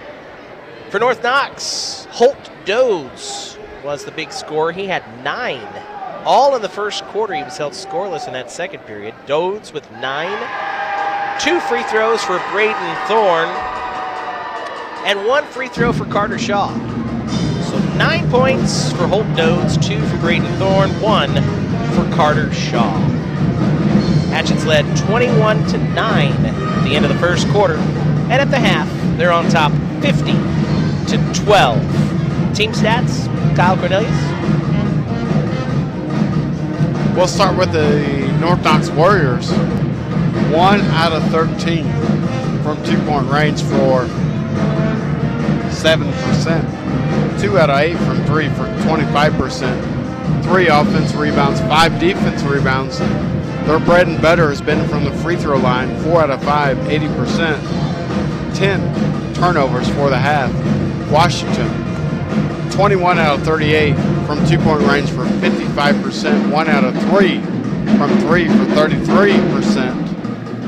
For North Knox, Holt Dodes was the big scorer. He had nine. All in the first quarter. He was held scoreless in that second period. Dodes with nine. Two free throws for Braden Thorne. And one free throw for Carter Shaw. So nine points for Holt Dodes, two for Braden Thorne, one for Carter Shaw. Hatchets led twenty-one to nine at the end of the first quarter. And at the half, they're on top fifty to twelve. Team stats, Kyle Cornelius. We'll start with the North Knox Warriors. One out of thirteen from two-point range for seven percent. Two out of eight from three for twenty-five percent. Three offensive rebounds, five defensive rebounds. Their bread and butter has been from the free throw line. Four out of five, eighty percent. Ten turnovers for the half. Washington, twenty-one out of thirty-eight from two-point range for fifty-five percent. One out of three from three for thirty-three percent.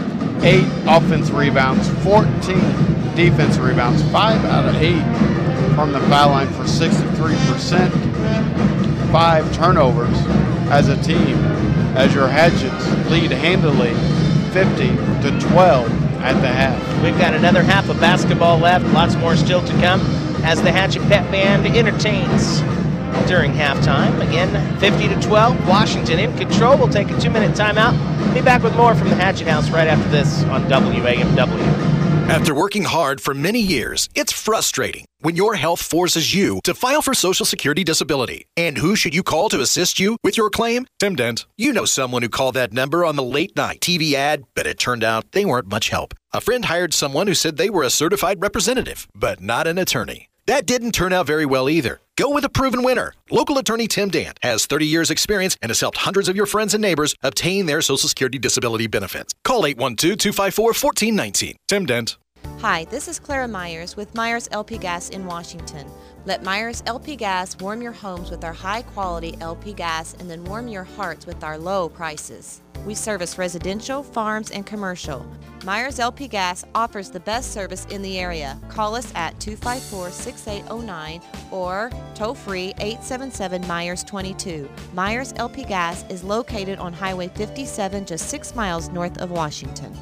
Eight offensive rebounds, fourteen defensive rebounds. Five out of eight from the foul line for sixty-three percent, five turnovers as a team, as your Hatchets lead handily fifty to twelve at the half. We've got another half of basketball left, lots more still to come as the Hatchet Pep Band entertains during halftime. Again, fifty to twelve, Washington in control. We'll take a two-minute timeout. Be back with more from the Hatchet House right after this on W A M W. After working hard for many years, it's frustrating when your health forces you to file for Social Security disability. And who should you call to assist you with your claim? Tim Dent. You know someone who called that number on the late night T V ad, but it turned out they weren't much help. A friend hired someone who said they were a certified representative, but not an attorney. That didn't turn out very well either. Go with a proven winner. Local attorney Tim Dant has thirty years experience and has helped hundreds of your friends and neighbors obtain their Social Security disability benefits. Call eight one two, two five four, one four one nine. Tim Dent. Hi, this is Clara Myers with Myers L P Gas in Washington. Let Myers L P Gas warm your homes with our high-quality L P gas and then warm your hearts with our low prices. We service residential, farms, and commercial. Myers L P Gas offers the best service in the area. Call us at two five four, six eight zero nine or toll-free eight seven seven, Myers twenty-two. Myers L P Gas is located on Highway fifty-seven, just six miles north of Washington.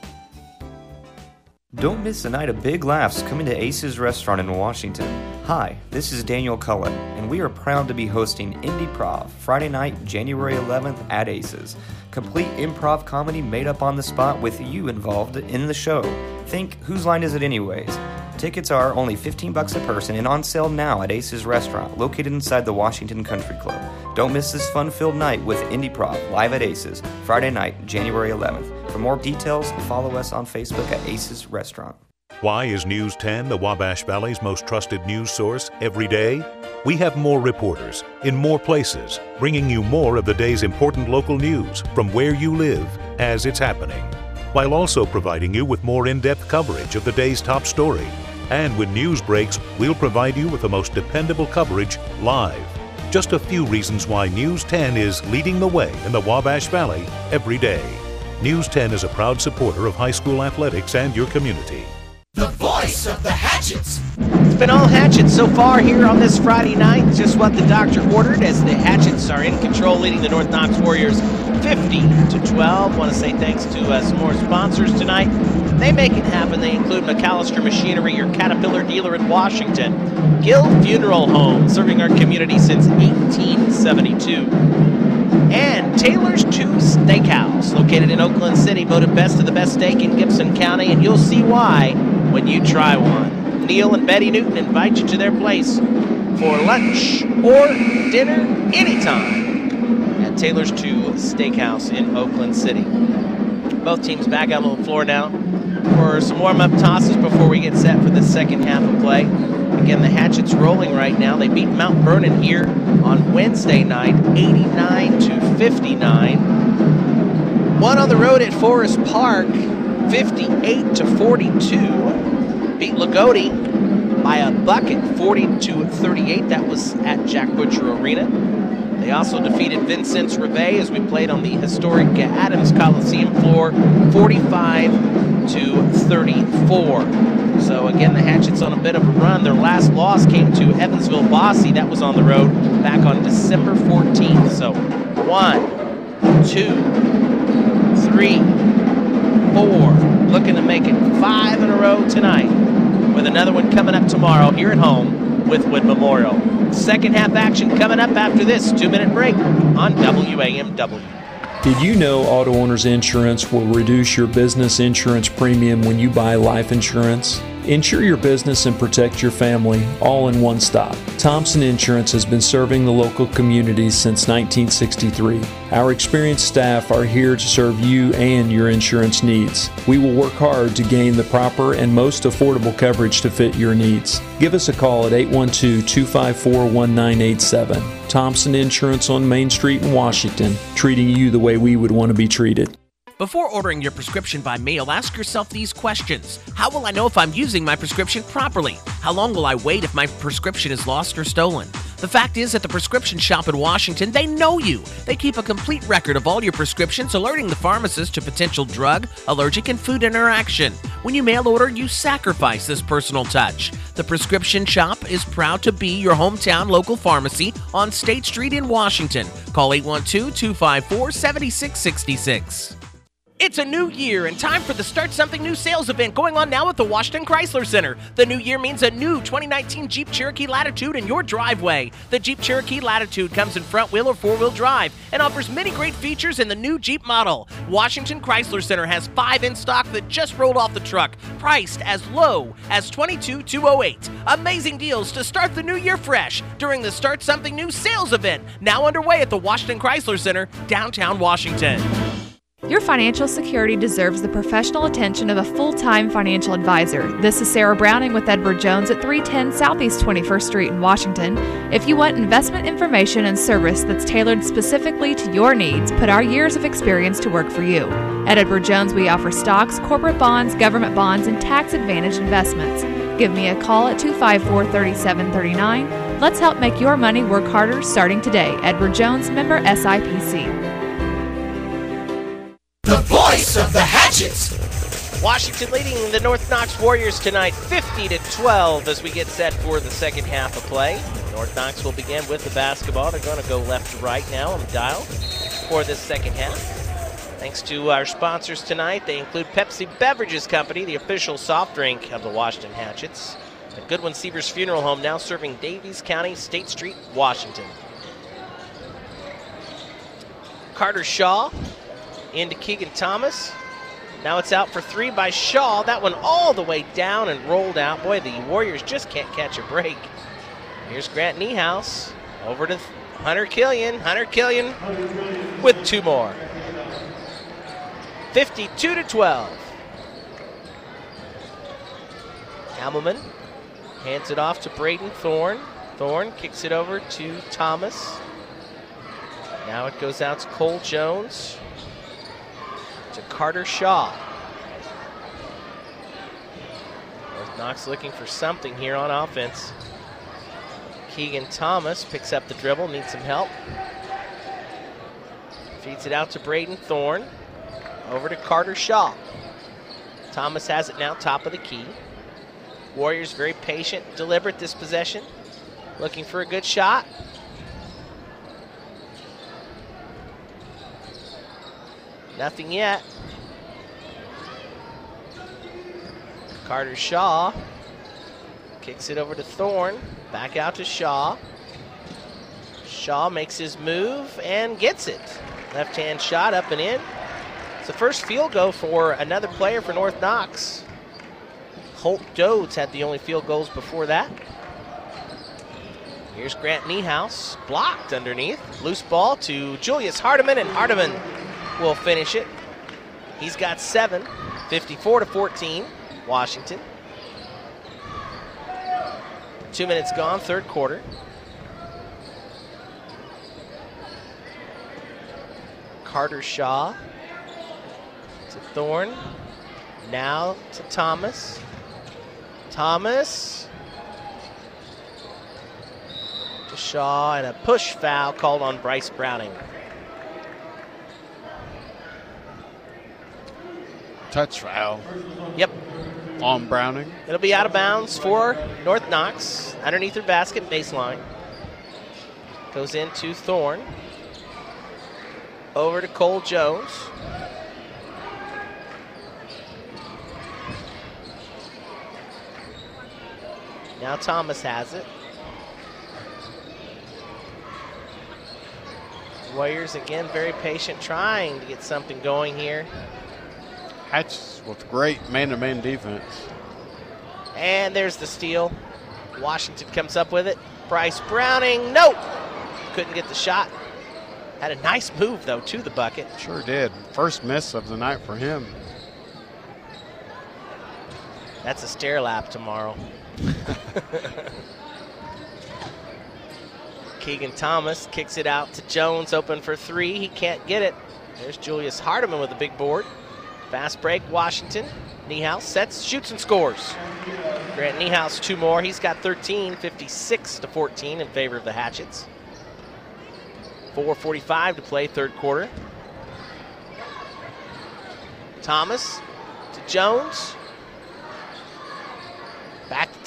Don't miss a night of big laughs coming to Ace's Restaurant in Washington. Hi, this is Daniel Cullen, and we are proud to be hosting Indie Prov Friday night, January eleventh at Ace's. Complete improv comedy made up on the spot with you involved in the show. Think, whose line is it anyways? Tickets are only fifteen bucks a person and on sale now at Ace's Restaurant, located inside the Washington Country Club. Don't miss this fun-filled night with Indie Prov live at Ace's, Friday night, January eleventh. For more details, follow us on Facebook at Ace's Restaurant. Why is News ten the Wabash Valley's most trusted news source every day? We have more reporters in more places, bringing you more of the day's important local news from where you live as it's happening, while also providing you with more in-depth coverage of the day's top story. And when news breaks, we'll provide you with the most dependable coverage live. Just a few reasons why News ten is leading the way in the Wabash Valley every day. News ten is a proud supporter of high school athletics and your community. The voice of the Hatchets. It's been all Hatchets so far here on this Friday night. Just what the doctor ordered as the Hatchets are in control, leading the North Knox Warriors fifty to twelve. Want to say thanks to uh, some more sponsors tonight. They make it happen. They include McAllister Machinery, your Caterpillar dealer in Washington. Guild Funeral Home, serving our community since eighteen seventy-two. And Taylor's Two Steakhouse, located in Oakland City, voted best of the best steak in Gibson County, and you'll see why when you try one. Neil and Betty Newton invite you to their place for lunch or dinner anytime at Taylor's Two Steakhouse in Oakland City. Both teams back out on the floor now for some warm-up tosses before we get set for the second half of play. Again, the Hatchets rolling right now. They beat Mount Vernon here on Wednesday night, eighty-nine to fifty-nine. One on the road at Forest Park, fifty-eight to forty-two. Beat Lagodi by a bucket, forty to thirty-eight. That was at Jack Butcher Arena. They also defeated Vincennes Reveille as we played on the historic Adams Coliseum floor, forty-five to thirty-four. So again, the Hatchets on a bit of a run. Their last loss came to Evansville Bosse. That was on the road back on December fourteenth. So one, two, three, four. Looking to make it five in a row tonight with another one coming up tomorrow here at home with Wood Memorial. Second half action coming up after this two-minute break on W A M W. Did you know Auto Owners Insurance will reduce your business insurance premium when you buy life insurance? Insure your business and protect your family, all in one stop. Thompson Insurance has been serving the local communities since nineteen sixty-three. Our experienced staff are here to serve you and your insurance needs. We will work hard to gain the proper and most affordable coverage to fit your needs. Give us a call at eight one two, two five four, one nine eight seven. Thompson Insurance on Main Street in Washington, treating you the way we would want to be treated. Before ordering your prescription by mail, ask yourself these questions. How will I know if I'm using my prescription properly? How long will I wait if my prescription is lost or stolen? The fact is, at the prescription shop in Washington, they know you. They keep a complete record of all your prescriptions, alerting the pharmacist to potential drug, allergic, and food interaction. When you mail order, you sacrifice this personal touch. The Prescription Shop is proud to be your hometown local pharmacy on State Street in Washington. Call eight one two, two five four, seven six six six. It's a new year and time for the Start Something New sales event going on now at the Washington Chrysler Center. The new year means a new twenty nineteen Jeep Cherokee Latitude in your driveway. The Jeep Cherokee Latitude comes in front-wheel or four-wheel drive and offers many great features in the new Jeep model. Washington Chrysler Center has five in stock that just rolled off the truck, priced as low as twenty-two thousand two hundred eight dollars. Amazing deals to start the new year fresh during the Start Something New sales event, now underway at the Washington Chrysler Center, downtown Washington. Your financial security deserves the professional attention of a full-time financial advisor. This is Sarah Browning with Edward Jones at three ten Southeast twenty-first Street in Washington. If you want investment information and service that's tailored specifically to your needs, put our years of experience to work for you. At Edward Jones, we offer stocks, corporate bonds, government bonds, and tax-advantaged investments. Give me a call at two five four, three seven three nine. Let's help make your money work harder starting today. Edward Jones, member S I P C. The voice of the Hatchets. Washington leading the North Knox Warriors tonight fifty to twelve as we get set for the second half of play. North Knox will begin with the basketball. They're going to go left to right now on the dial for this second half. Thanks to our sponsors tonight. They include Pepsi Beverages Company, the official soft drink of the Washington Hatchets. And Goodwin Seavers Funeral Home, now serving Davies County, State Street, Washington. Carter Shaw into Keegan Thomas. Now it's out for three by Shaw. That one all the way down and rolled out. Boy, the Warriors just can't catch a break. Here's Grant Niehaus over to Hunter Killian. Hunter Killian with two more. fifty-two to twelve. Hamelman hands it off to Braden Thorne. Thorne kicks it over to Thomas. Now it goes out to Cole Jones. To Carter Shaw. North Knox looking for something here on offense. Keegan Thomas picks up the dribble, needs some help. Feeds it out to Braden Thorne. Over to Carter Shaw. Thomas has it now, top of the key. Warriors very patient, deliberate this possession. Looking for a good shot. Nothing yet. Carter Shaw kicks it over to Thorne. Back out to Shaw. Shaw makes his move and gets it. Left-hand shot up and in. It's the first field goal for another player for North Knox. Holt Dodds had the only field goals before that. Here's Grant Niehaus, blocked underneath. Loose ball to Julius Hardiman, and Hardiman will finish it. He's got seven, fifty-four to fourteen, Washington. Two minutes gone, third quarter. Carter Shaw to Thorne. Now to Thomas. Thomas to Shaw, and a push foul called on Bryce Browning. Touch foul. Yep. On Browning. It'll be out of bounds for North Knox. Underneath their basket, baseline. Goes into Thorne. Over to Cole Jones. Now Thomas has it. Warriors again very patient, trying to get something going here. Hatch with great man-to-man defense. And there's the steal. Washington comes up with it. Bryce Browning, nope. Couldn't get the shot. Had a nice move, though, to the bucket. Sure did. First miss of the night for him. That's a stair lap tomorrow. Keegan Thomas kicks it out to Jones, open for three. He can't get it. There's Julius Hardiman with a big board. Fast break, Washington. Niehaus sets, shoots, and scores. Grant Niehaus, two more. He's got thirteen, fifty-six to fourteen in favor of the Hatchets. four forty-five to play, third quarter. Thomas to Jones.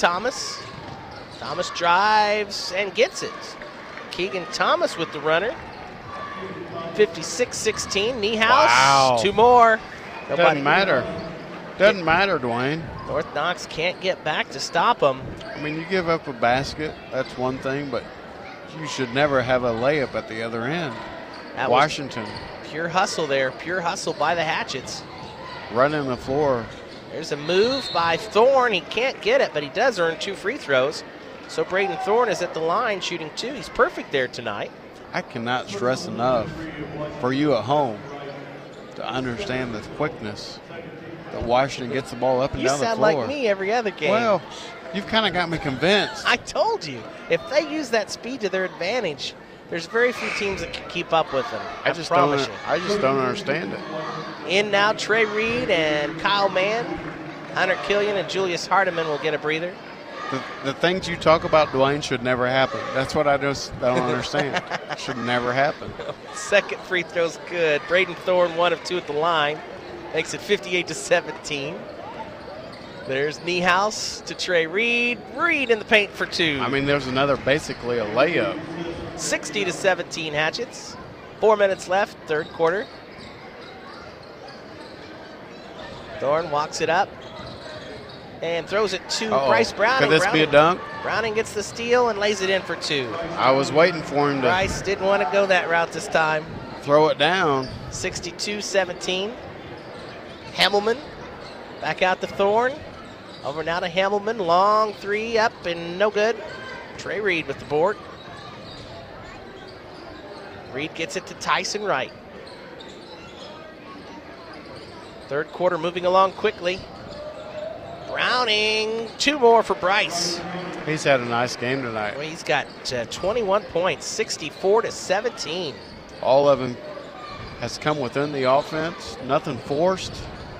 Thomas. Thomas drives and gets it. Keegan Thomas with the runner. fifty-six sixteen, Niehaus. Wow. Two more. Nobody. Doesn't matter. Doesn't matter, Dwayne. North Knox can't get back to stop them. I mean, you give up a basket, that's one thing, but you should never have a layup at the other end. That was Washington. Pure hustle there. Pure hustle by the Hatchets. Running the floor. There's a move by Thorne. He can't get it, but he does earn two free throws. So Braden Thorne is at the line shooting two. He's perfect there tonight. I cannot stress enough for you at home to understand the quickness that Washington gets the ball up and You down the sound floor. like me every other game. Well, you've kind of got me convinced. I told you. If they use that speed to their advantage, there's very few teams that can keep up with them. I, I just promise don't. you. I just don't understand it. In now, Trey Reed and Kyle Mann. Hunter Killian and Julius Hardiman will get a breather. The, the things you talk about, Dwayne, should never happen. That's what I just don't understand. Should never happen. Second free throw's good. Braden Thorne, one of two at the line. Makes it fifty-eight to seventeen. There's Niehaus to Trey Reed. Reed in the paint for two. I mean, there's another basically a layup. sixty to seventeen Hatchets. Four minutes left, third quarter. Thorne walks it up and throws it to Uh-oh. Bryce Browning. Could this Browning, be a dunk? Browning gets the steal and lays it in for two. I was waiting for him to Bryce didn't want to go that route this time. throw it down. sixty-two seventeen. Hamelman back out to Thorne. Over now to Hamelman. Long three up and no good. Trey Reed with the board. Reed gets it to Tyson Wright. Third quarter moving along quickly. Browning, two more for Bryce. He's had a nice game tonight. Well, he's got uh, twenty-one points, sixty-four to seventeen. All of him has come within the offense. Nothing forced.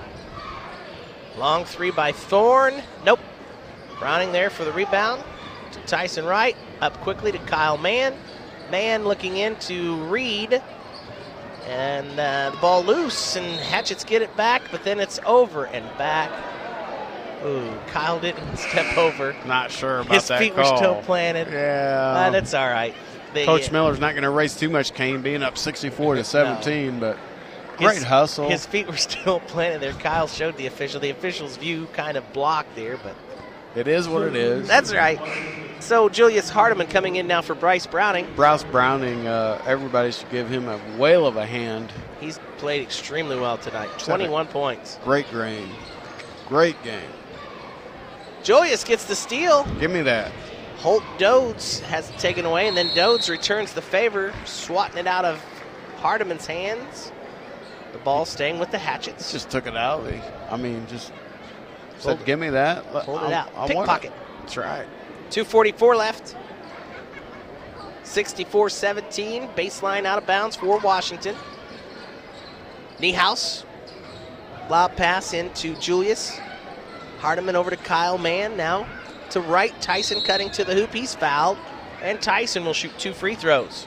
Long three by Thorne. Nope. Browning there for the rebound to Tyson Wright. Up quickly to Kyle Mann. Mann looking into Reed. And uh, the ball loose, and Hatchets get it back, but then it's over and back. Ooh, Kyle didn't step over. Not sure about His that feet call. were still planted. Yeah. Uh, that's all right. They, Coach uh, Miller's not going to raise too much cane, being up sixty-four to seventeen, but his- great hustle. His feet were still planted there. Kyle showed the official. The official's view kind of blocked there, but It is what it is. that's right. So Julius Hardiman coming in now for Bryce Browning. Bryce Browning, uh, everybody should give him a whale of a hand. He's played extremely well tonight. twenty-one points. Great game. Great game. Julius gets the steal. Give me that. Holt Dodes has it taken away, and then Dodes returns the favor, swatting it out of Hardiman's hands. The ball staying with the Hatchets. Just took it out of the, I mean, just Hold said, give me that. Hold it I- out. I want Pickpocket. it. That's right. two forty-four left. sixty-four seventeen. Baseline out of bounds for Washington. Niehaus. Lob pass into Julius. Hardiman over to Kyle Mann. Now to Wright. Tyson cutting to the hoop. He's fouled. And Tyson will shoot two free throws.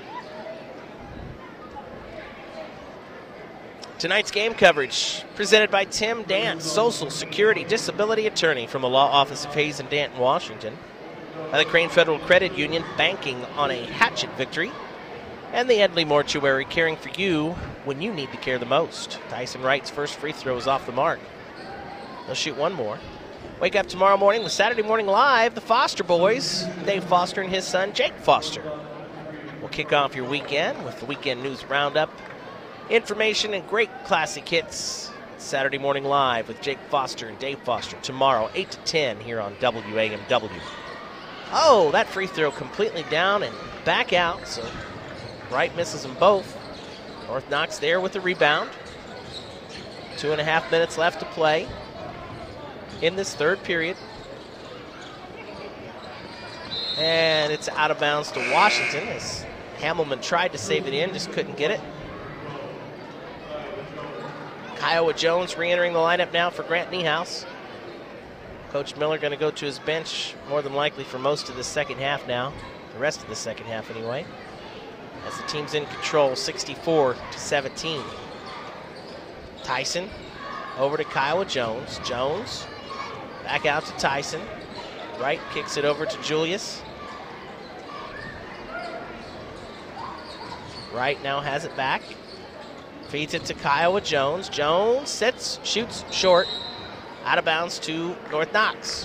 Tonight's game coverage presented by Tim Dant, Social Security Disability Attorney from the Law Office of Hayes and Dant in Washington. By the Crane Federal Credit Union, banking on a Hatchet victory. And the Edley Mortuary, caring for you when you need to care the most. Tyson Wright's first free throw is off the mark. They'll shoot one more. Wake up tomorrow morning with Saturday Morning Live, the Foster Boys, Dave Foster and his son, Jake Foster. We'll kick off your weekend with the Weekend News Roundup. Information and great classic hits. Saturday Morning Live with Jake Foster and Dave Foster tomorrow, eight to ten here on W A M W. Oh, that free throw completely down and back out, so Wright misses them both. North Knox there with the rebound. Two and a half minutes left to play in this third period. And it's out of bounds to Washington as Hamelman tried to save it in, just couldn't get it. Kiowa Jones re-entering the lineup now for Grant Niehaus. Coach Miller going to go to his bench more than likely for most of the second half now. The rest of the second half anyway. As the team's in control, sixty-four to seventeen. Tyson over to Kiowa Jones. Jones back out to Tyson. Wright kicks it over to Julius. Wright now has it back. Feeds it to Kiowa Jones. Jones sits, shoots short. Out of bounds to North Knox.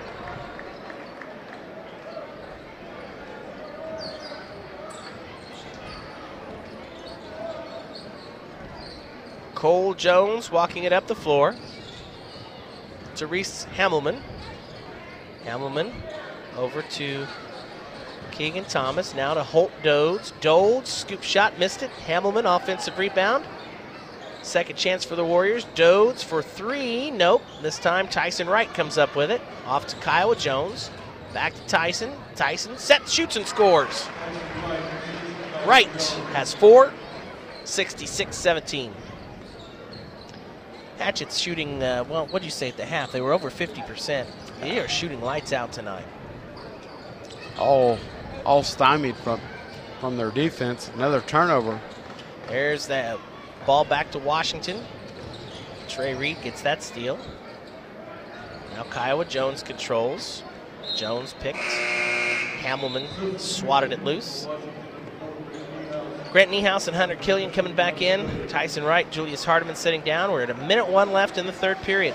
Cole Jones walking it up the floor to Reese Hamelman. Hamelman over to Keegan Thomas. Now to Holt Dodes. Dodes, scoop shot, missed it. Hamelman, offensive rebound. Second chance for the Warriors. Dodes for three. Nope. This time Tyson Wright comes up with it. Off to Kiowa Jones. Back to Tyson. Tyson sets, shoots, and scores. Wright has four. sixty-six seventeen. Hatchett's shooting, uh, well, what did you say at the half? They were over fifty percent. They are shooting lights out tonight. All, all stymied from, from their defense. Another turnover. There's that ball back to Washington. Trey Reed gets that steal. Now Kiowa Jones controls. Jones picked. Hamelman swatted it loose. Grant Niehaus and Hunter Killian coming back in. Tyson Wright, Julius Hardiman sitting down. We're at a minute one left in the third period.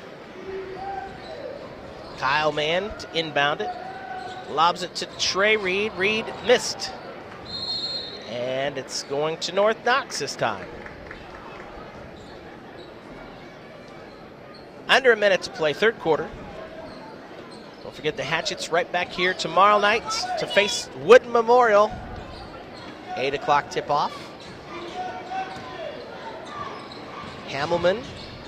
Kyle Mann to inbound it. Lobs it to Trey Reed. Reed missed. And it's going to North Knox this time. Under a minute to play, third quarter. Don't forget the Hatchets right back here tomorrow night to face Wood Memorial. eight o'clock tip-off. Hamelman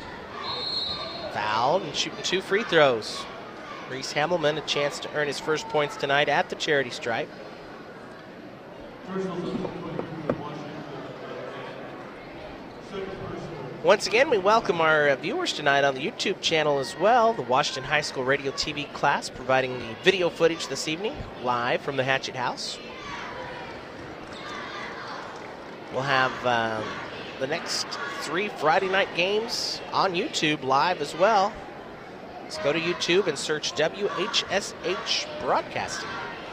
fouled and shooting two free throws. Reese Hamelman a chance to earn his first points tonight at the charity stripe. Once again, we welcome our uh, viewers tonight on the YouTube channel as well. The Washington High School Radio T V class providing the video footage this evening, live from the Hatchet House. We'll have uh, the next three Friday night games on YouTube live as well. Let's go to YouTube and search W H S H Broadcasting.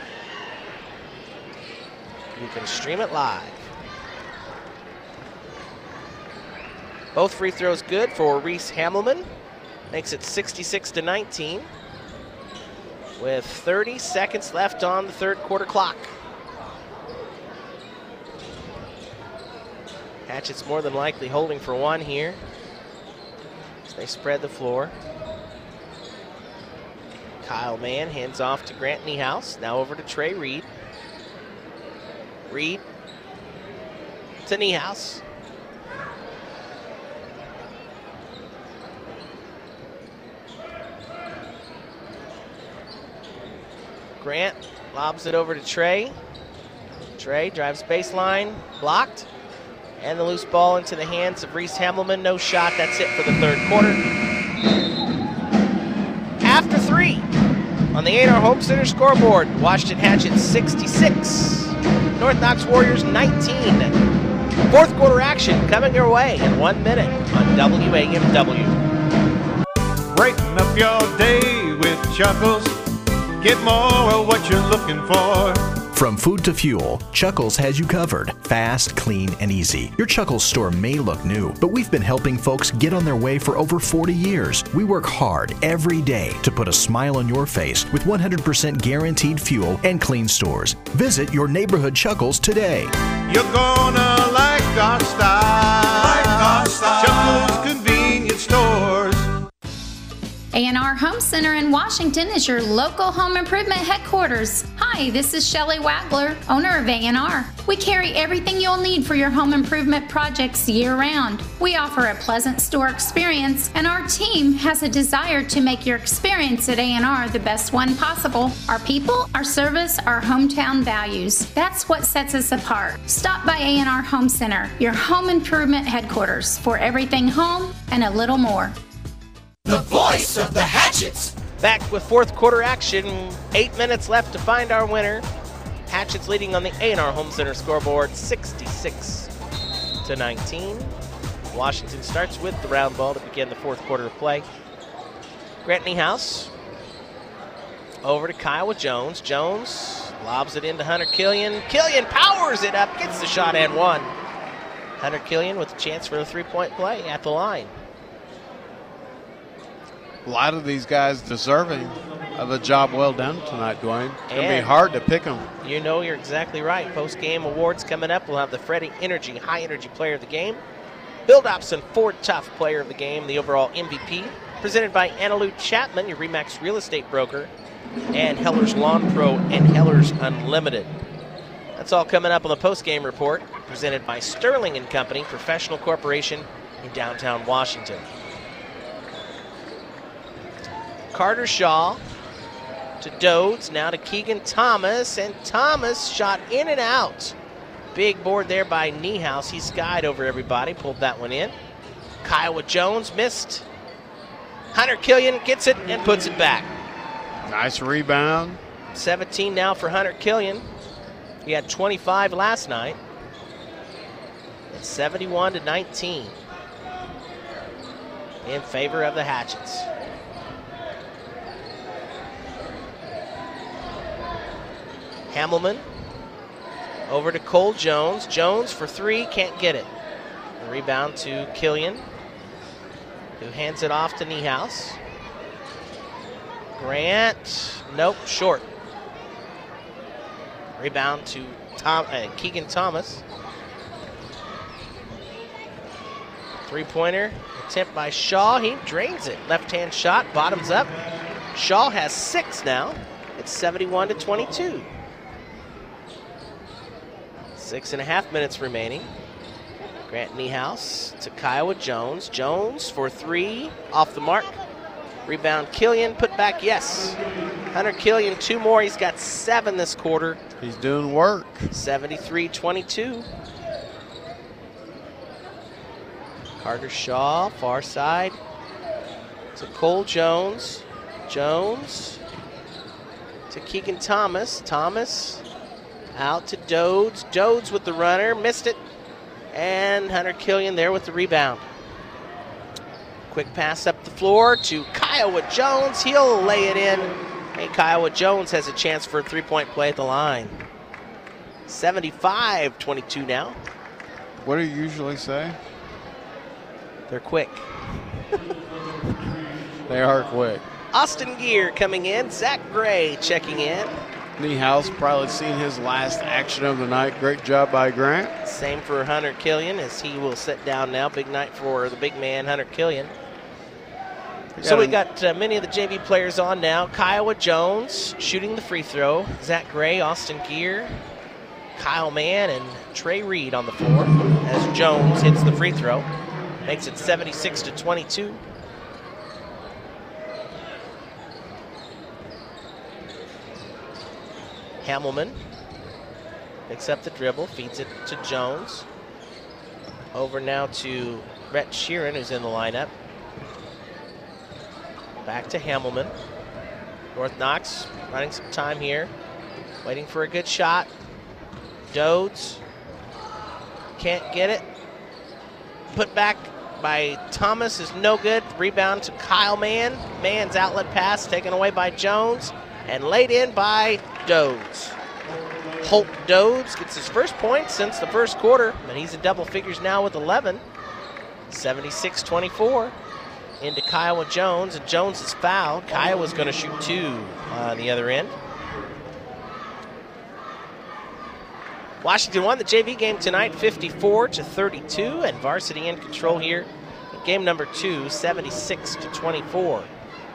You can stream it live. Both free throws good for Reese Hamelman. Makes it sixty-six to nineteen. With thirty seconds left on the third quarter clock. Hatchet's more than likely holding for one here as they spread the floor. Kyle Mann hands off to Grant Niehaus. Now over to Trey Reed. Reed to Niehaus. Grant lobs it over to Trey. Trey drives baseline, blocked. And the loose ball into the hands of Reese Hamelman. No shot. That's it for the third quarter. After three on the A and R Home Center scoreboard, Washington Hatchet sixty-six, North Knox Warriors nineteen. Fourth quarter action coming your way in one minute on W A M W. Breaking up your day with Chuckles. Get more of what you're looking for. From food to fuel, Chuckles has you covered. Fast, clean, and easy. Your Chuckles store may look new, but we've been helping folks get on their way for over forty years. We work hard every day to put a smile on your face with one hundred percent guaranteed fuel and clean stores. Visit your neighborhood Chuckles today. You're gonna like our style. Like our style. Chuckles Convenience Stores. A and R Home Center in Washington is your local home improvement headquarters. Hi, this is Shelley Wagler, owner of A and R. We carry everything you'll need for your home improvement projects year-round. We offer a pleasant store experience, and our team has a desire to make your experience at A and R the best one possible. Our people, our service, our hometown values. That's what sets us apart. Stop by A and R Home Center, your home improvement headquarters, for everything home and a little more. The voice of the Hatchets. Back with fourth quarter action. Eight minutes left to find our winner. Hatchets leading on the A and R Home Center scoreboard, sixty-six to nineteen. Washington starts with the round ball to begin the fourth quarter of play. Grant Niehaus Over to Kiowa Jones. Jones lobs it into Hunter Killian. Killian powers it up, gets the shot and one. Hunter Killian with a chance for a three-point play at the line. A lot of these guys deserving of a job well done tonight, Dwayne. It's going to be And hard to pick them. You know, you're exactly right. Post-game awards coming up. We'll have the Freddie Energy High Energy Player of the Game, Bill Dobson Ford Tough Player of the Game, the overall M V P, presented by Annalou Chapman, your RE/MAX real estate broker, and Heller's Lawn Pro and Heller's Unlimited. That's all coming up on the post-game report, presented by Sterling and Company, Professional Corporation in downtown Washington. Carter Shaw to Dodes, now to Keegan Thomas, and Thomas shot in and out. Big board there by Niehaus. He skied over everybody, pulled that one in. Kiowa Jones missed. Hunter Killian gets it and puts it back. Nice rebound. seventeen now for Hunter Killian. He had twenty-five last night. It's seventy-one to nineteen in favor of the Hatchets. Hamelman over to Cole Jones. Jones for three, can't get it. The rebound to Killian, who hands it off to Niehaus. Grant, nope, short. Rebound to Tom, uh, Keegan Thomas. Three-pointer attempt by Shaw. He drains it. Left-hand shot, bottoms up. Shaw has six now. It's seventy-one to twenty-two. Six and a half minutes remaining. Grant Niehaus to Kiowa Jones. Jones for three, off the mark. Rebound Killian, put back, yes. Hunter Killian, two more. He's got seven this quarter. He's doing work. seventy-three twenty-two. Carter Shaw, far side to Cole Jones. Jones to Keegan Thomas. Thomas out to Dodes. Dodes with the runner, missed it. And Hunter Killian there with the rebound. Quick pass up the floor to Kiowa Jones. He'll lay it in. And Kiowa Jones has a chance for a three-point play at the line. seventy-five twenty-two now. What do you usually say? They're quick. They are quick. Austin Gear coming in. Zach Gray checking in. Niehaus probably seen his last action of the night. Great job by Grant. Same for Hunter Killian as he will sit down now. Big night for the big man, Hunter Killian. So we got uh, many of the J V players on now. Kiowa Jones shooting the free throw. Zach Gray, Austin Gear, Kyle Mann, and Trey Reed on the floor as Jones hits the free throw. Makes it seventy-six to twenty-two. Hamelman picks up the dribble, feeds it to Jones. Over now to Rhett Sheeran, who's in the lineup. Back to Hamelman. North Knox running some time here, waiting for a good shot. Dodes can't get it. Put back by Thomas is no good. Rebound to Kyle Mann. Mann's outlet pass taken away by Jones and laid in by Dodes. Holt Dodes gets his first point since the first quarter, but he's in double figures now with eleven. seventy-six twenty-four into Kiowa Jones, and Jones is fouled. Kiowa's going to shoot two on the other end. Washington won the J V game tonight, fifty-four to thirty-two, and varsity in control here in game number two, seventy-six to twenty-four.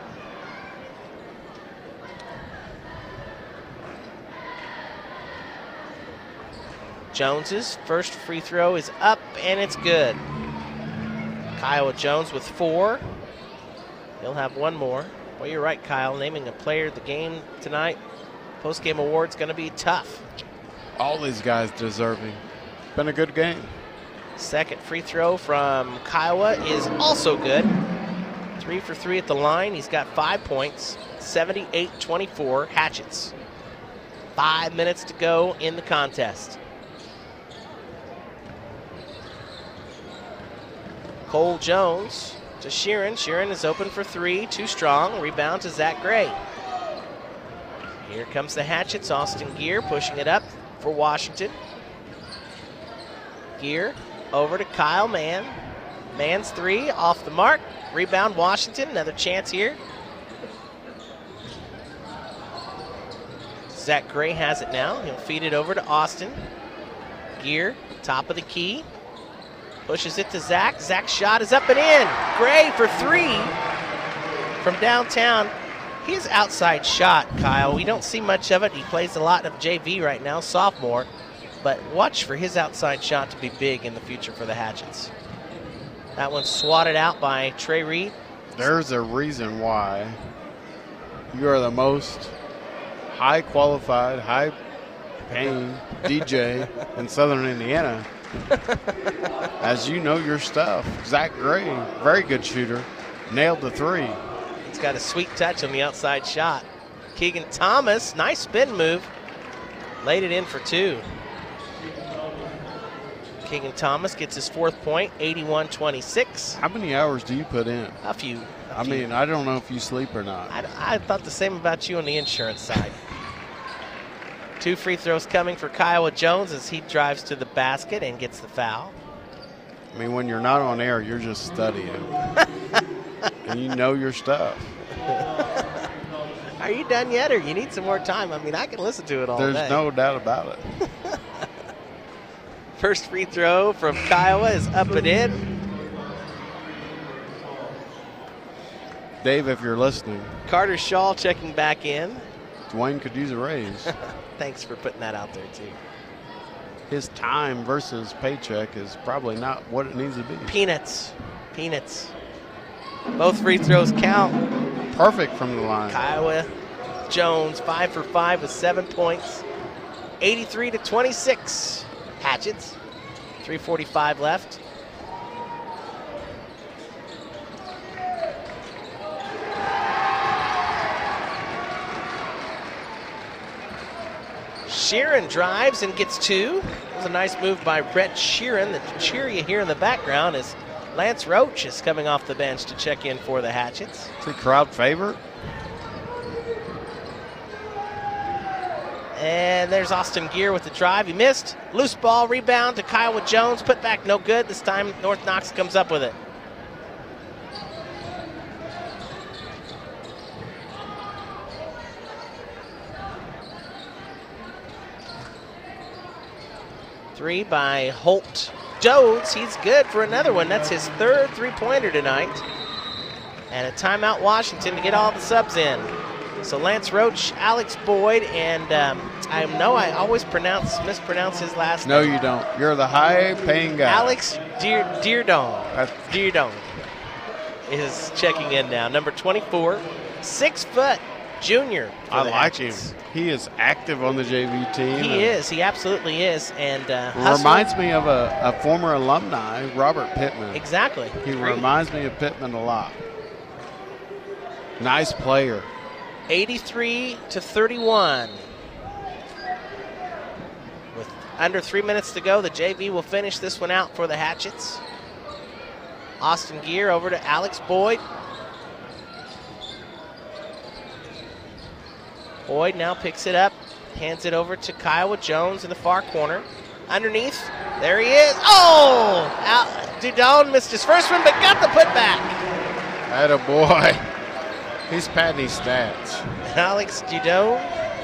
Jones's first free throw is up, and it's good. Kiowa Jones with four. He'll have one more. Well, you're right, Kyle. Naming a player of the game tonight, post-game award's going to be tough. All these guys deserving. Been a good game. Second free throw from Kiowa is also good. Three for three at the line. He's got five points. seventy-eight twenty-four, Hatchets. Five minutes to go in the contest. Cole Jones to Sheeran. Sheeran is open for three, too strong. Rebound to Zach Gray. Here comes the Hatchets. Austin Gear pushing it up for Washington. Gear over to Kyle Mann. Mann's three off the mark. Rebound Washington. Another chance here. Zach Gray has it now. He'll feed it over to Austin. Gear, top of the key. Pushes it to Zach. Zach's shot is up and in. Gray for three from downtown. His outside shot, Kyle, we don't see much of it. He plays a lot of J V right now, sophomore. But watch for his outside shot to be big in the future for the Hatchets. That one's swatted out by Trey Reed. There's a reason why you are the most high qualified, high paying D J in Southern Indiana. As you know your stuff. Zach Gray, very good shooter, nailed the three. He's got a sweet touch on the outside shot. Keegan Thomas, nice spin move. Laid it in for two. Keegan Thomas gets his fourth point, eighty-one twenty-six. How many hours do you put in? A few. A I few. mean, I don't know if you sleep or not. I, I thought the same about you on the insurance side. Two free throws coming for Kiowa Jones as he drives to the basket and gets the foul. I mean, when you're not on air, you're just studying. And you know your stuff. Are you done yet, or you need some more time? I mean, I can listen to it all There's day. no doubt about it. First free throw from Kiowa is up and in. Dave, if you're listening, Carter Shaw checking back in. Dwayne could use a raise. Thanks for putting that out there, too. His time versus paycheck is probably not what it needs to be. Peanuts. Peanuts. Both free throws count. Perfect from the line. Kiowa Jones, five for five with seven points. eighty-three to twenty-six. Hatchets. three forty-five left. Sheeran drives and gets two. It was a nice move by Brett Sheeran. The cheer you hear in the background is Lance Roach is coming off the bench to check in for the Hatchets. Is he crowd favorite? And there's Austin Gear with the drive. He missed. Loose ball, rebound to Kiowa Jones. Put back, no good. This time North Knox comes up with it. Three by Holt Jones. He's good for another one. That's his third three-pointer tonight. And a timeout Washington to get all the subs in. So Lance Roach, Alex Boyd, and um, I know I always pronounce mispronounce his last No, name. you don't. You're the high-paying guy. Alex Deer, Deardon. Deardon is checking in now. Number twenty-four, six-foot junior. for I the like him. Hatchets. He is active on the J V team. He is. He absolutely is. And uh, Reminds me of a, a former alumni, Robert Pittman. Exactly. He Agreed. reminds me of Pittman a lot. Nice player. eighty-three to thirty-one. With under three minutes to go, the J V will finish this one out for the Hatchets. Austin Gear over to Alex Boyd. Boyd now picks it up, hands it over to Kiowa Jones in the far corner. Underneath, there he is. Oh! Al- Dudon missed his first one, but got the putback. Atta boy. He's padding his stats. Alex Dudon.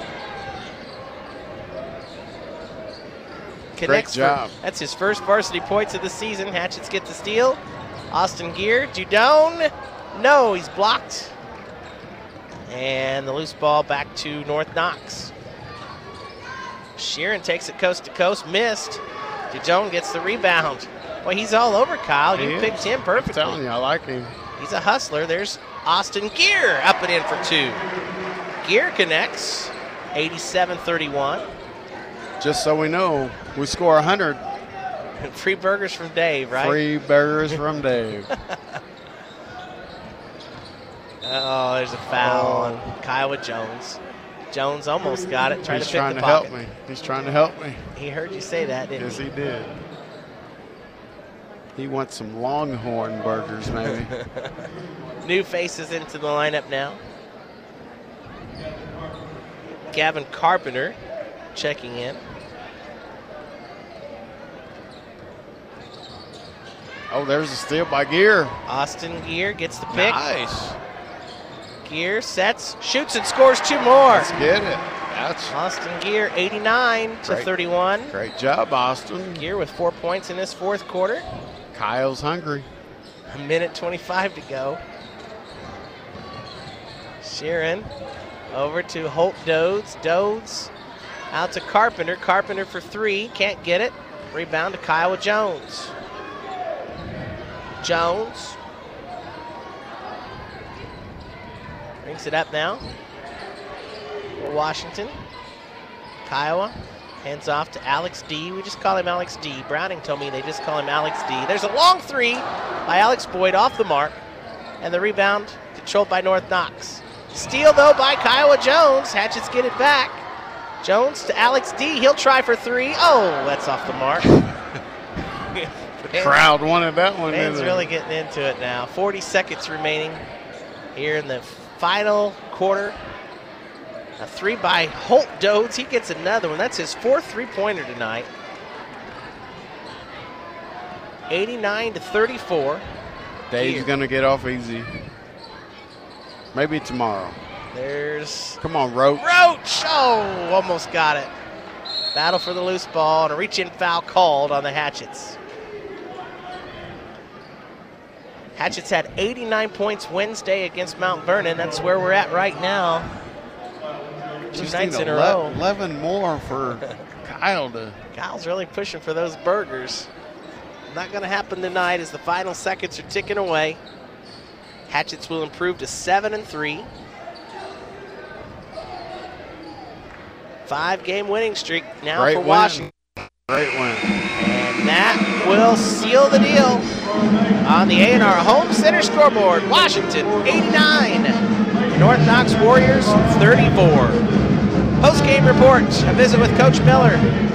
Great job. For, that's his first varsity points of the season. Hatchets get the steal. Austin Gear, Dudon. No, he's blocked. And the loose ball back to North Knox. Sheeran takes it coast to coast, missed. Dudon gets the rebound. Well, he's all over, Kyle. You He picked is. him perfectly. I'm telling you, I like him. He's a hustler. There's Austin Gear up and in for two. Gear connects, eighty-seven thirty-one. Just so we know, we score one hundred. Free burgers from Dave, right? Free burgers from Dave. Oh, there's a foul Oh. on Kiowa Jones. Jones almost got it. Trying He's to pick trying the to pocket. help me. He's trying to help me. He heard you say that, didn't Yes, he? he did. He wants some Longhorn burgers, maybe. New faces into the lineup now. Gavin Carpenter checking in. Oh, there's a steal by Gear. Austin Gear gets the pick. Nice. Gear sets, shoots, and scores two more. Let's get it. That's Austin Gear, eighty-nine to Great. thirty-one. Great job, Austin. Gear with four points in this fourth quarter. Kyle's hungry. A minute twenty-five to go. Sheeran over to Holt Dodes. Dodes out to Carpenter. Carpenter for three. Can't get it. Rebound to Kyle Jones. Jones brings it up now for Washington. Kiowa hands off to Alex D. We just call him Alex D. Browning told me they just call him Alex D. There's a long three by Alex Boyd off the mark, and the rebound controlled by North Knox. Steal, though, by Kiowa Jones. Hatchets get it back. Jones to Alex D. He'll try for three. Oh, that's off the mark. The crowd wanted that one. Man's really getting into it now. forty seconds remaining here in the final quarter. A three by Holt Dodes. He gets another one. That's his fourth three-pointer tonight. eighty-nine to thirty-four. Dave's going to get off easy. Maybe tomorrow. There's... Come on, Roach. Roach! Oh, almost got it. Battle for the loose ball and a reach-in foul called on the Hatchets. Hatchets had eighty-nine points Wednesday against Mount Vernon. That's where we're at right now. Two Just nights need in a ele- row. eleven more for Kyle to... Kyle's really pushing for those burgers. Not going to happen tonight as the final seconds are ticking away. Hatchets will improve to seven and three. Five-game winning streak now Great for win. Washington. Great win. And that will seal the deal on the A and R Home Center scoreboard. Washington eighty-nine, North Knox Warriors thirty-four. Post-game report, a visit with Coach Miller,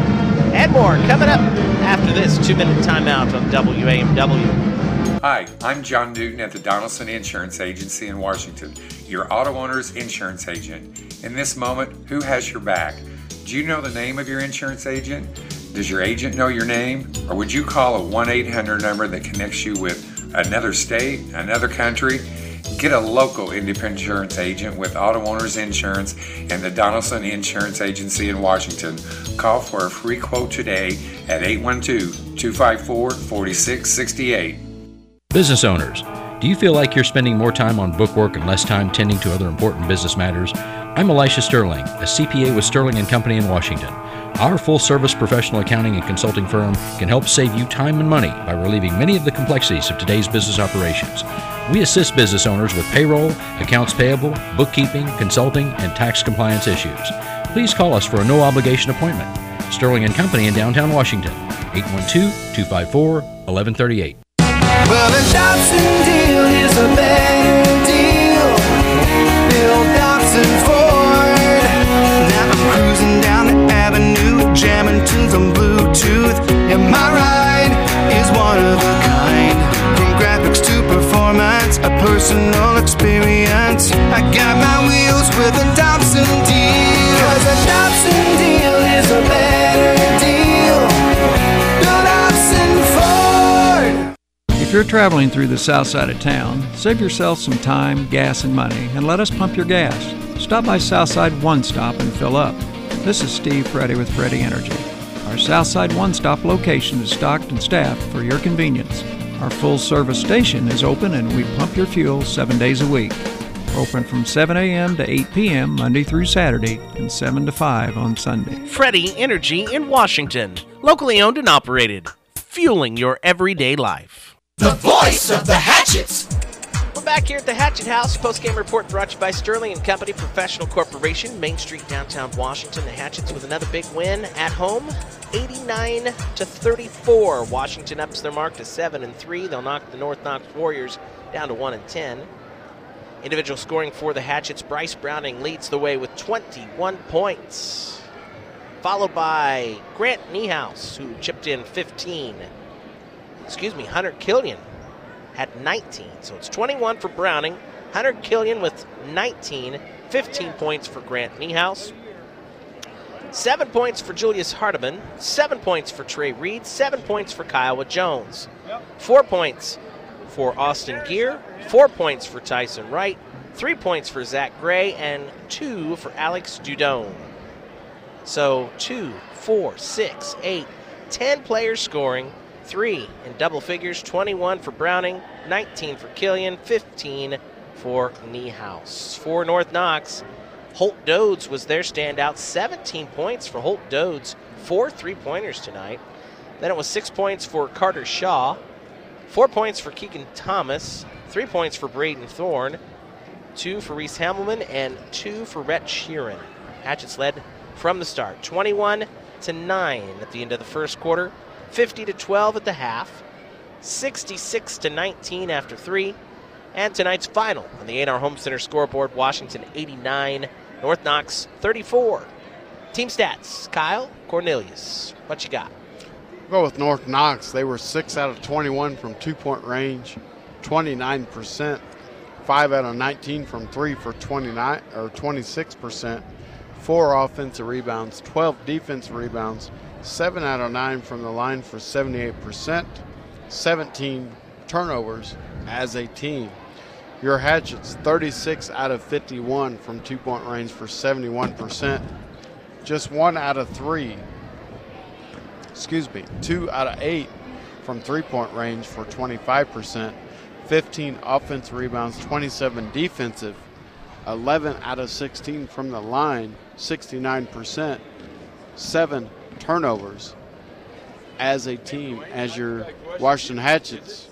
and more coming up after this two-minute timeout on W A M W. Hi, I'm John Newton at the Donaldson Insurance Agency in Washington, your auto owner's insurance agent. In this moment, who has your back? Do you know the name of your insurance agent? Does your agent know your name? Or would you call a one eight hundred number that connects you with another state, another country? Get a local independent insurance agent with Auto Owners Insurance and the Donaldson Insurance Agency in Washington. Call for a free quote today at eight one two, two five four, four six six eight. Business owners, do you feel like you're spending more time on bookwork and less time tending to other important business matters? I'm Elisha Sterling, a C P A with Sterling and Company in Washington. Our full-service professional accounting and consulting firm can help save you time and money by relieving many of the complexities of today's business operations. We assist business owners with payroll, accounts payable, bookkeeping, consulting, and tax compliance issues. Please call us for a no-obligation appointment. Sterling and Company in downtown Washington, eight one two, two five four, one one three eight. Well, the Dobson deal is a better deal. Bill Dobson Ford. Now I'm cruising down the avenue, jamming tunes on Bluetooth. And my ride is one of a kind. From graphics to performance, a personal experience. I got my wheels with a Dobson deal. 'Cause a Dobson deal is a better deal. Bill Dobson Ford. If you're traveling through the south side of town, save yourself some time, gas, and money, and let us pump your gas. Stop by Southside One Stop and fill up. This is Steve Freddy with Freddy Energy. Our Southside One Stop location is stocked and staffed for your convenience. Our full-service station is open and we pump your fuel seven days a week. We're open from seven a.m. to eight p.m. Monday through Saturday and seven to five on Sunday. Freddy Energy in Washington. Locally owned and operated. Fueling your everyday life. The voice of the Hatchets. We're back here at the Hatchet House. Post-game report brought to you by Sterling and Company Professional Corporation, Main Street, downtown Washington. The Hatchets with another big win at home, eighty-nine to thirty-four. Washington ups their mark to seven and three. They'll knock the North Knox Warriors down to one and ten. Individual scoring for the Hatchets. Bryce Browning leads the way with twenty-one points, followed by Grant Niehaus, who chipped in fifteen. Excuse me, Hunter Killian had nineteen. So it's twenty-one for Browning. Hunter Killian with nineteen. fifteen points for Grant Niehaus. Seven points for Julius Hardiman, seven points for Trey Reed, seven points for Kiowa Jones, four points for Austin Gear, four points for Tyson Wright, three points for Zach Gray, and two for Alex Dudone. So two, four, six, eight, ten players scoring, three in double figures, twenty-one for Browning, nineteen for Killian, fifteen for Niehaus. For North Knox, Holt Dodes was their standout, seventeen points for Holt Dodes, four three-pointers tonight. Then it was six points for Carter Shaw, four points for Keegan Thomas, three points for Braden Thorne, two for Reese Hamelman, and two for Rhett Sheeran. Hatchets led from the start, twenty-one to nine at the end of the first quarter, fifty to twelve at the half, sixty-six to nineteen after three, and tonight's final on the A and R Home Center scoreboard, Washington eighty-nine, North Knox thirty-four. Team stats, Kyle Cornelius, what you got? Go with North Knox. They were six out of twenty-one from two-point range, twenty-nine percent. five out of nineteen from three for twenty-nine or twenty-six percent. Four offensive rebounds, twelve defensive rebounds, seven out of nine from the line for seventy-eight percent, seventeen turnovers as a team. Your Hatchets, thirty-six out of fifty-one from two-point range for seventy-one percent. Just one out of three, excuse me, two out of eight from three-point range for twenty-five percent. fifteen offensive rebounds, twenty-seven defensive, eleven out of sixteen from the line, sixty-nine percent, seven turnovers as a team, as your Washington Hatchets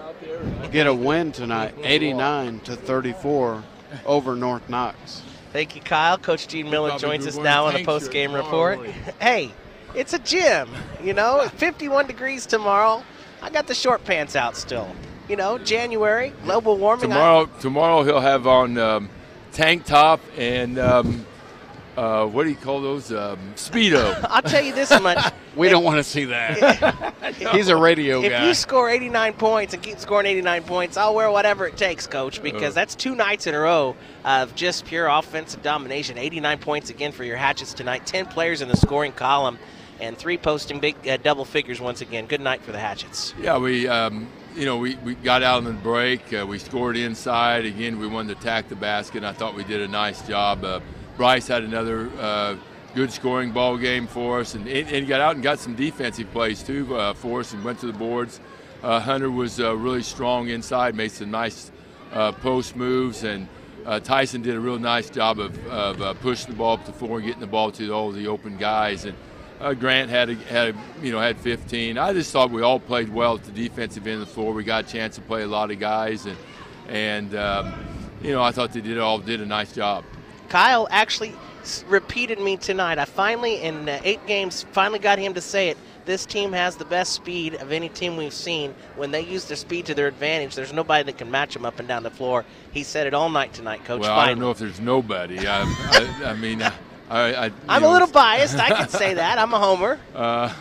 get a win tonight, eighty-nine to thirty-four over North Knox. Thank you, Kyle. Coach Gene Miller joins us now on a post-game report. Hey, it's a gym, you know, fifty-one degrees tomorrow. I got the short pants out still. You know, January, global warming. Tomorrow, tomorrow he'll have on um, tank top and um, uh, what do you call those? Um, Speedo. I'll tell you this much. We don't want to see that. He's a radio if guy. If you score eighty-nine points and keep scoring eighty-nine points, I'll wear whatever it takes, Coach, because that's two nights in a row of just pure offensive domination. eighty-nine points again for your Hatchets tonight. ten players in the scoring column and three posting big uh, double figures once again. Good night for the Hatchets. Yeah, we um, you know, we, we got out on the break. Uh, we scored inside. Again, we wanted to attack the basket, and I thought we did a nice job. Uh, Bryce had another uh, good scoring ball game for us, and, and got out and got some defensive plays too uh, for us and went to the boards. Uh, Hunter was uh, really strong inside, made some nice uh, post moves, and uh, Tyson did a real nice job of, of uh, pushing the ball up the floor and getting the ball to all the open guys. And uh, Grant had a, had a, you know had fifteen. I just thought we all played well at the defensive end of the floor. We got a chance to play a lot of guys, and and um, you know I thought they did all did a nice job. Kyle actually repeated me tonight. I finally, in uh, eight games, finally got him to say it. This team has the best speed of any team we've seen. When they use their speed to their advantage, there's nobody that can match them up and down the floor. He said it all night tonight, Coach. Well, finally. I don't know if there's nobody. I, I, I mean, I, I, I I'm know, a little biased. I can say that. I'm a homer. Uh,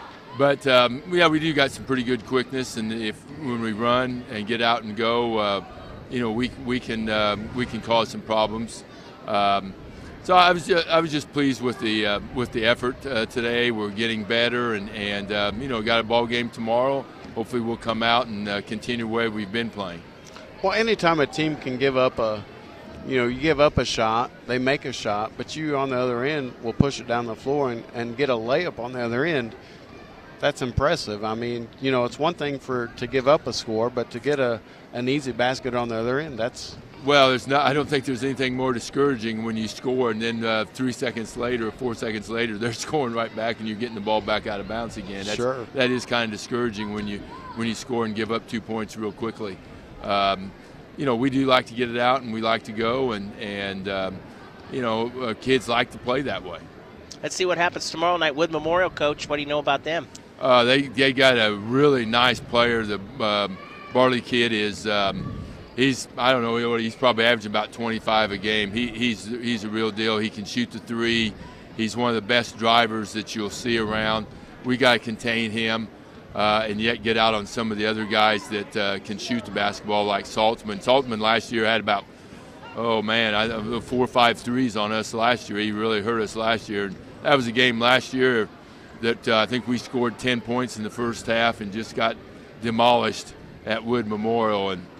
but um, yeah, we do got some pretty good quickness, and if when we run and get out and go, uh, you know, we we can uh, we can cause some problems. Um, so I was just, I was just pleased with the uh, with the effort uh, today. We're getting better, and and um, you know got a ball game tomorrow. Hopefully we'll come out and uh, continue the way we've been playing. Well, anytime a team can give up a, you know, you give up a shot, they make a shot, but you on the other end will push it down the floor and, and get a layup on the other end. That's impressive. I mean, you know, it's one thing for to give up a score, but to get a an easy basket on the other end, that's. Well, there's not. I don't think there's anything more discouraging when you score and then uh, three seconds later or four seconds later they're scoring right back and you're getting the ball back out of bounds again. That's, sure. That is kind of discouraging when you when you score and give up two points real quickly. Um, you know, we do like to get it out and we like to go, and and um, you know, uh, kids like to play that way. Let's see what happens tomorrow night with Memorial, Coach. What do you know about them? Uh, they they got a really nice player. The um, Barley kid is. Um, He's I don't know he's probably averaging about twenty-five a game. He he's he's a real deal. He can shoot the three. He's one of the best drivers that you'll see around. We got to contain him, uh, and yet get out on some of the other guys that uh, can shoot the basketball, like Saltzman. Saltzman last year had about oh man, I, four or five threes on us last year. He really hurt us last year. that was a game last year that uh, I think we scored ten points in the first half and just got demolished at Wood Memorial. And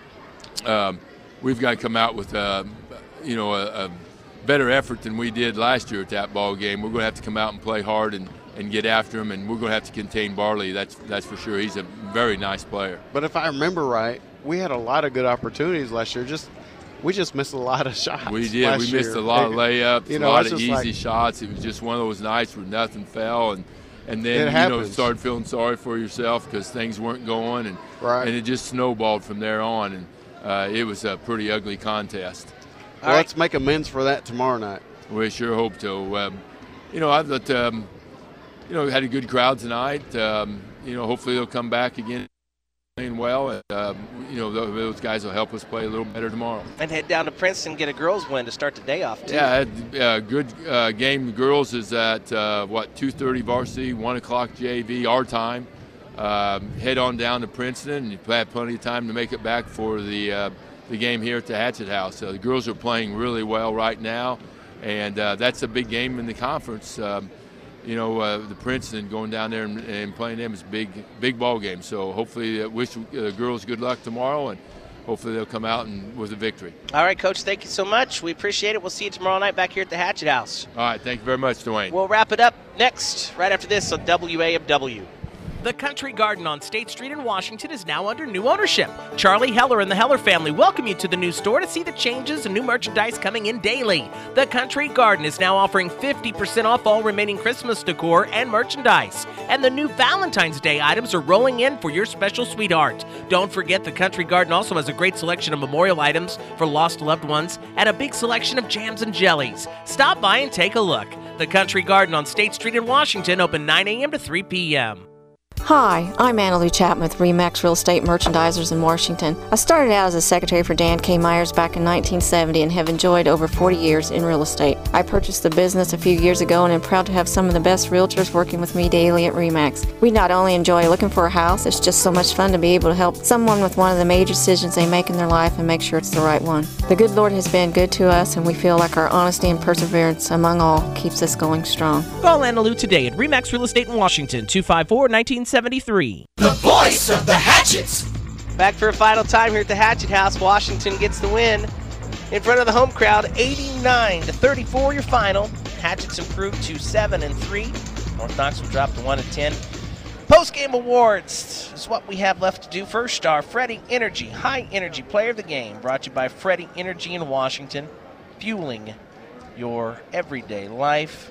um, we've got to come out with uh, you know a, a better effort than we did last year at that ball game. We're going to have to come out and play hard and, and get after him, and we're going to have to contain Barley. That's that's for sure. He's a very nice player. But if I remember right, we had a lot of good opportunities last year. Just we just missed a lot of shots. We did. Last We missed year. a lot of layups, you know, a lot it's of just easy like, shots. It was just one of those nights where nothing fell, and and then It you know happens. started feeling sorry for yourself because things weren't going, and Right. and it just snowballed from there on, and uh, it was a pretty ugly contest. Well, let's make amends for that tomorrow night. We sure hope to. Um, you know, I thought, um, you know, we had a good crowd tonight. Um, you know, hopefully they'll come back again playing well. And, um, you know, those, those guys will help us play a little better tomorrow. And head down to Princeton, get a girls' win to start the day off, too. Yeah, I had a good uh, game. The girls is at, uh, what, two thirty varsity, one o'clock J V, our time. Um, head on down to Princeton, and you have plenty of time to make it back for the, uh, the game here at the Hatchet House. So the girls are playing really well right now. And uh, that's a big game in the conference. Um, you know, uh, the Princeton going down there and, and playing them is a big, big ball game. So hopefully, uh, wish the uh, girls good luck tomorrow, and hopefully they'll come out and with a victory. All right, Coach, thank you so much. We appreciate it. We'll see you tomorrow night back here at the Hatchet House. All right, thank you very much, Dwayne. We'll wrap it up next, right after this on W A M W. The Country Garden on State Street in Washington is now under new ownership. Charlie Heller and the Heller family welcome you to the new store to see the changes and new merchandise coming in daily. The Country Garden is now offering fifty percent off all remaining Christmas decor and merchandise. And the new Valentine's Day items are rolling in for your special sweetheart. Don't forget the Country Garden also has a great selection of memorial items for lost loved ones and a big selection of jams and jellies. Stop by and take a look. The Country Garden on State Street in Washington, open nine a.m. to three p.m. Hi, I'm Annalee Chapman with Remax Real Estate Merchandisers in Washington. I started out as a secretary for Dan K. Myers back in nineteen seventy and have enjoyed over forty years in real estate. I purchased the business a few years ago and am proud to have some of the best realtors working with me daily at Remax. We not only enjoy looking for a house, it's just so much fun to be able to help someone with one of the major decisions they make in their life and make sure it's the right one. The good Lord has been good to us, and we feel like our honesty and perseverance among all keeps us going strong. Call Anna Lou today at Remax Real Estate in Washington, two five four, one nine seven three. The voice of the Hatchets. Back for a final time here at the Hatchet House. Washington gets the win in front of the home crowd, eighty-nine to thirty-four. Your final. Hatchets improved to seven and three. North Knoxville dropped to one and ten. Post-game awards is what we have left to do. First star, Freddie Energy, High Energy Player of the Game, brought to you by Freddie Energy in Washington, fueling your everyday life.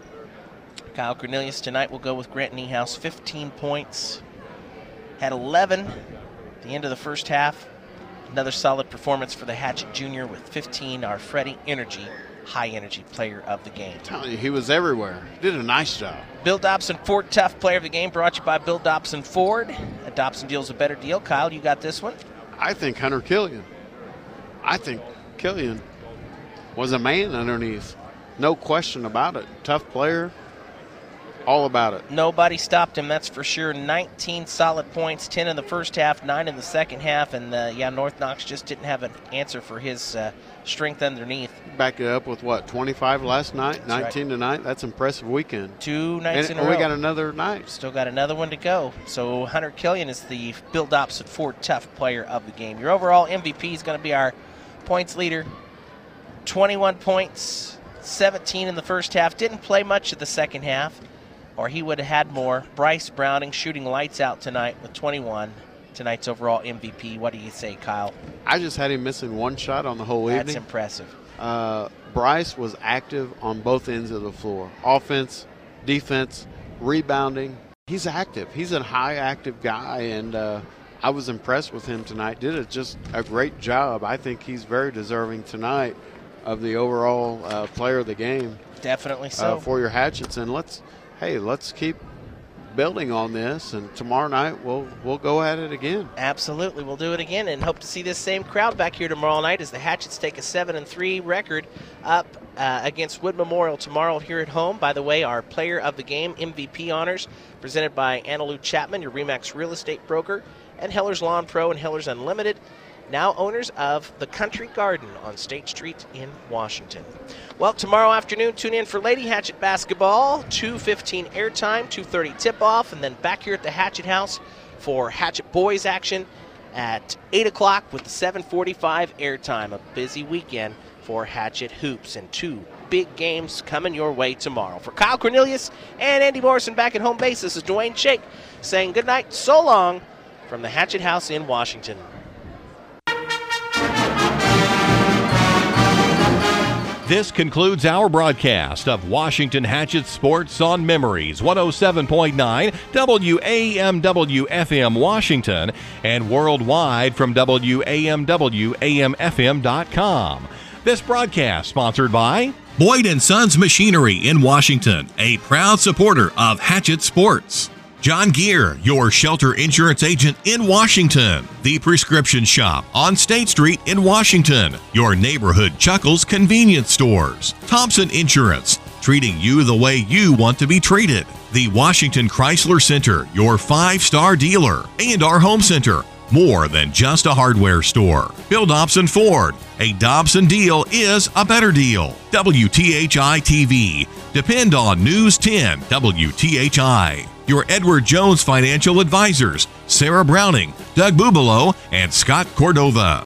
Kyle Cornelius tonight will go with Grant Niehaus, fifteen points, had eleven at the end of the first half. Another solid performance for the Hatchet Junior with fifteen, our Freddie Energy, High Energy Player of the Game. I'm telling you, he was everywhere. Did a nice job. Bill Dobson Ford Tough Player of the Game, brought to you by Bill Dobson Ford. A Dobson deals a better deal. Kyle, you got this one? I think Hunter Killian. I think Killian was a man underneath. No question about it. Tough player. All about it. Nobody stopped him, that's for sure. nineteen solid points, ten in the first half, nine in the second half, and uh, yeah, North Knox just didn't have an answer for his uh, strength underneath. Back it up with what, twenty-five last night, That's nineteen right. tonight. That's an impressive weekend. Two nights and, in a and row. we got another night. Still got another one to go. So Hunter Killian is the Bill Dobson Ford Tough Player of the Game. Your overall M V P is going to be our points leader. twenty-one points, seventeen in the first half. Didn't play much of the second half, or he would have had more. Bryce Browning shooting lights out tonight with twenty-one. Tonight's overall M V P. What do you say, Kyle? I just had him missing one shot on the whole evening. That's impressive. Uh, Bryce was active on both ends of the floor. Offense, defense, rebounding. He's active. He's a high active guy, and uh, I was impressed with him tonight. Did a, just a great job. I think he's very deserving tonight of the overall uh, player of the game. Definitely so. Uh, for your Hatchets. And let's, hey, let's keep building on this, and tomorrow night we'll we'll go at it again. Absolutely, we'll do it again, and hope to see this same crowd back here tomorrow night as the Hatchets take a seven and three record up uh, against Wood Memorial tomorrow here at home. By the way, our Player of the Game M V P honors presented by Anna Lou Chapman, your Remax real estate broker, and Heller's Lawn Pro and Heller's Unlimited. now owners of the Country Garden on State Street in Washington. Well, tomorrow afternoon, tune in for Lady Hatchet basketball, two fifteen airtime, two thirty tip-off, and then back here at the Hatchet House for Hatchet Boys action at eight o'clock with the seven forty-five airtime. A busy weekend for Hatchet Hoops, and two big games coming your way tomorrow. For Kyle Cornelius and Andy Morrison back at home base, this is Dwayne Shake saying good night, so long, from the Hatchet House in Washington. This concludes our broadcast of Washington Hatchet Sports on Memories, one oh seven point nine W A M W F M Washington, and worldwide from W A M W A M F M dot com. This broadcast sponsored by Boyd and Sons Machinery in Washington, a proud supporter of Hatchet Sports. John Gear, your shelter insurance agent in Washington. The Prescription Shop on State Street in Washington. Your neighborhood Chuckles convenience stores. Thompson Insurance, treating you the way you want to be treated. The Washington Chrysler Center, your five-star dealer. And our home center, more than just a hardware store. Bill Dobson Ford, a Dobson deal is a better deal. W T H I T V, depend on News ten W T H I. Your Edward Jones Financial Advisors, Sarah Browning, Doug Bubalo, and Scott Cordova.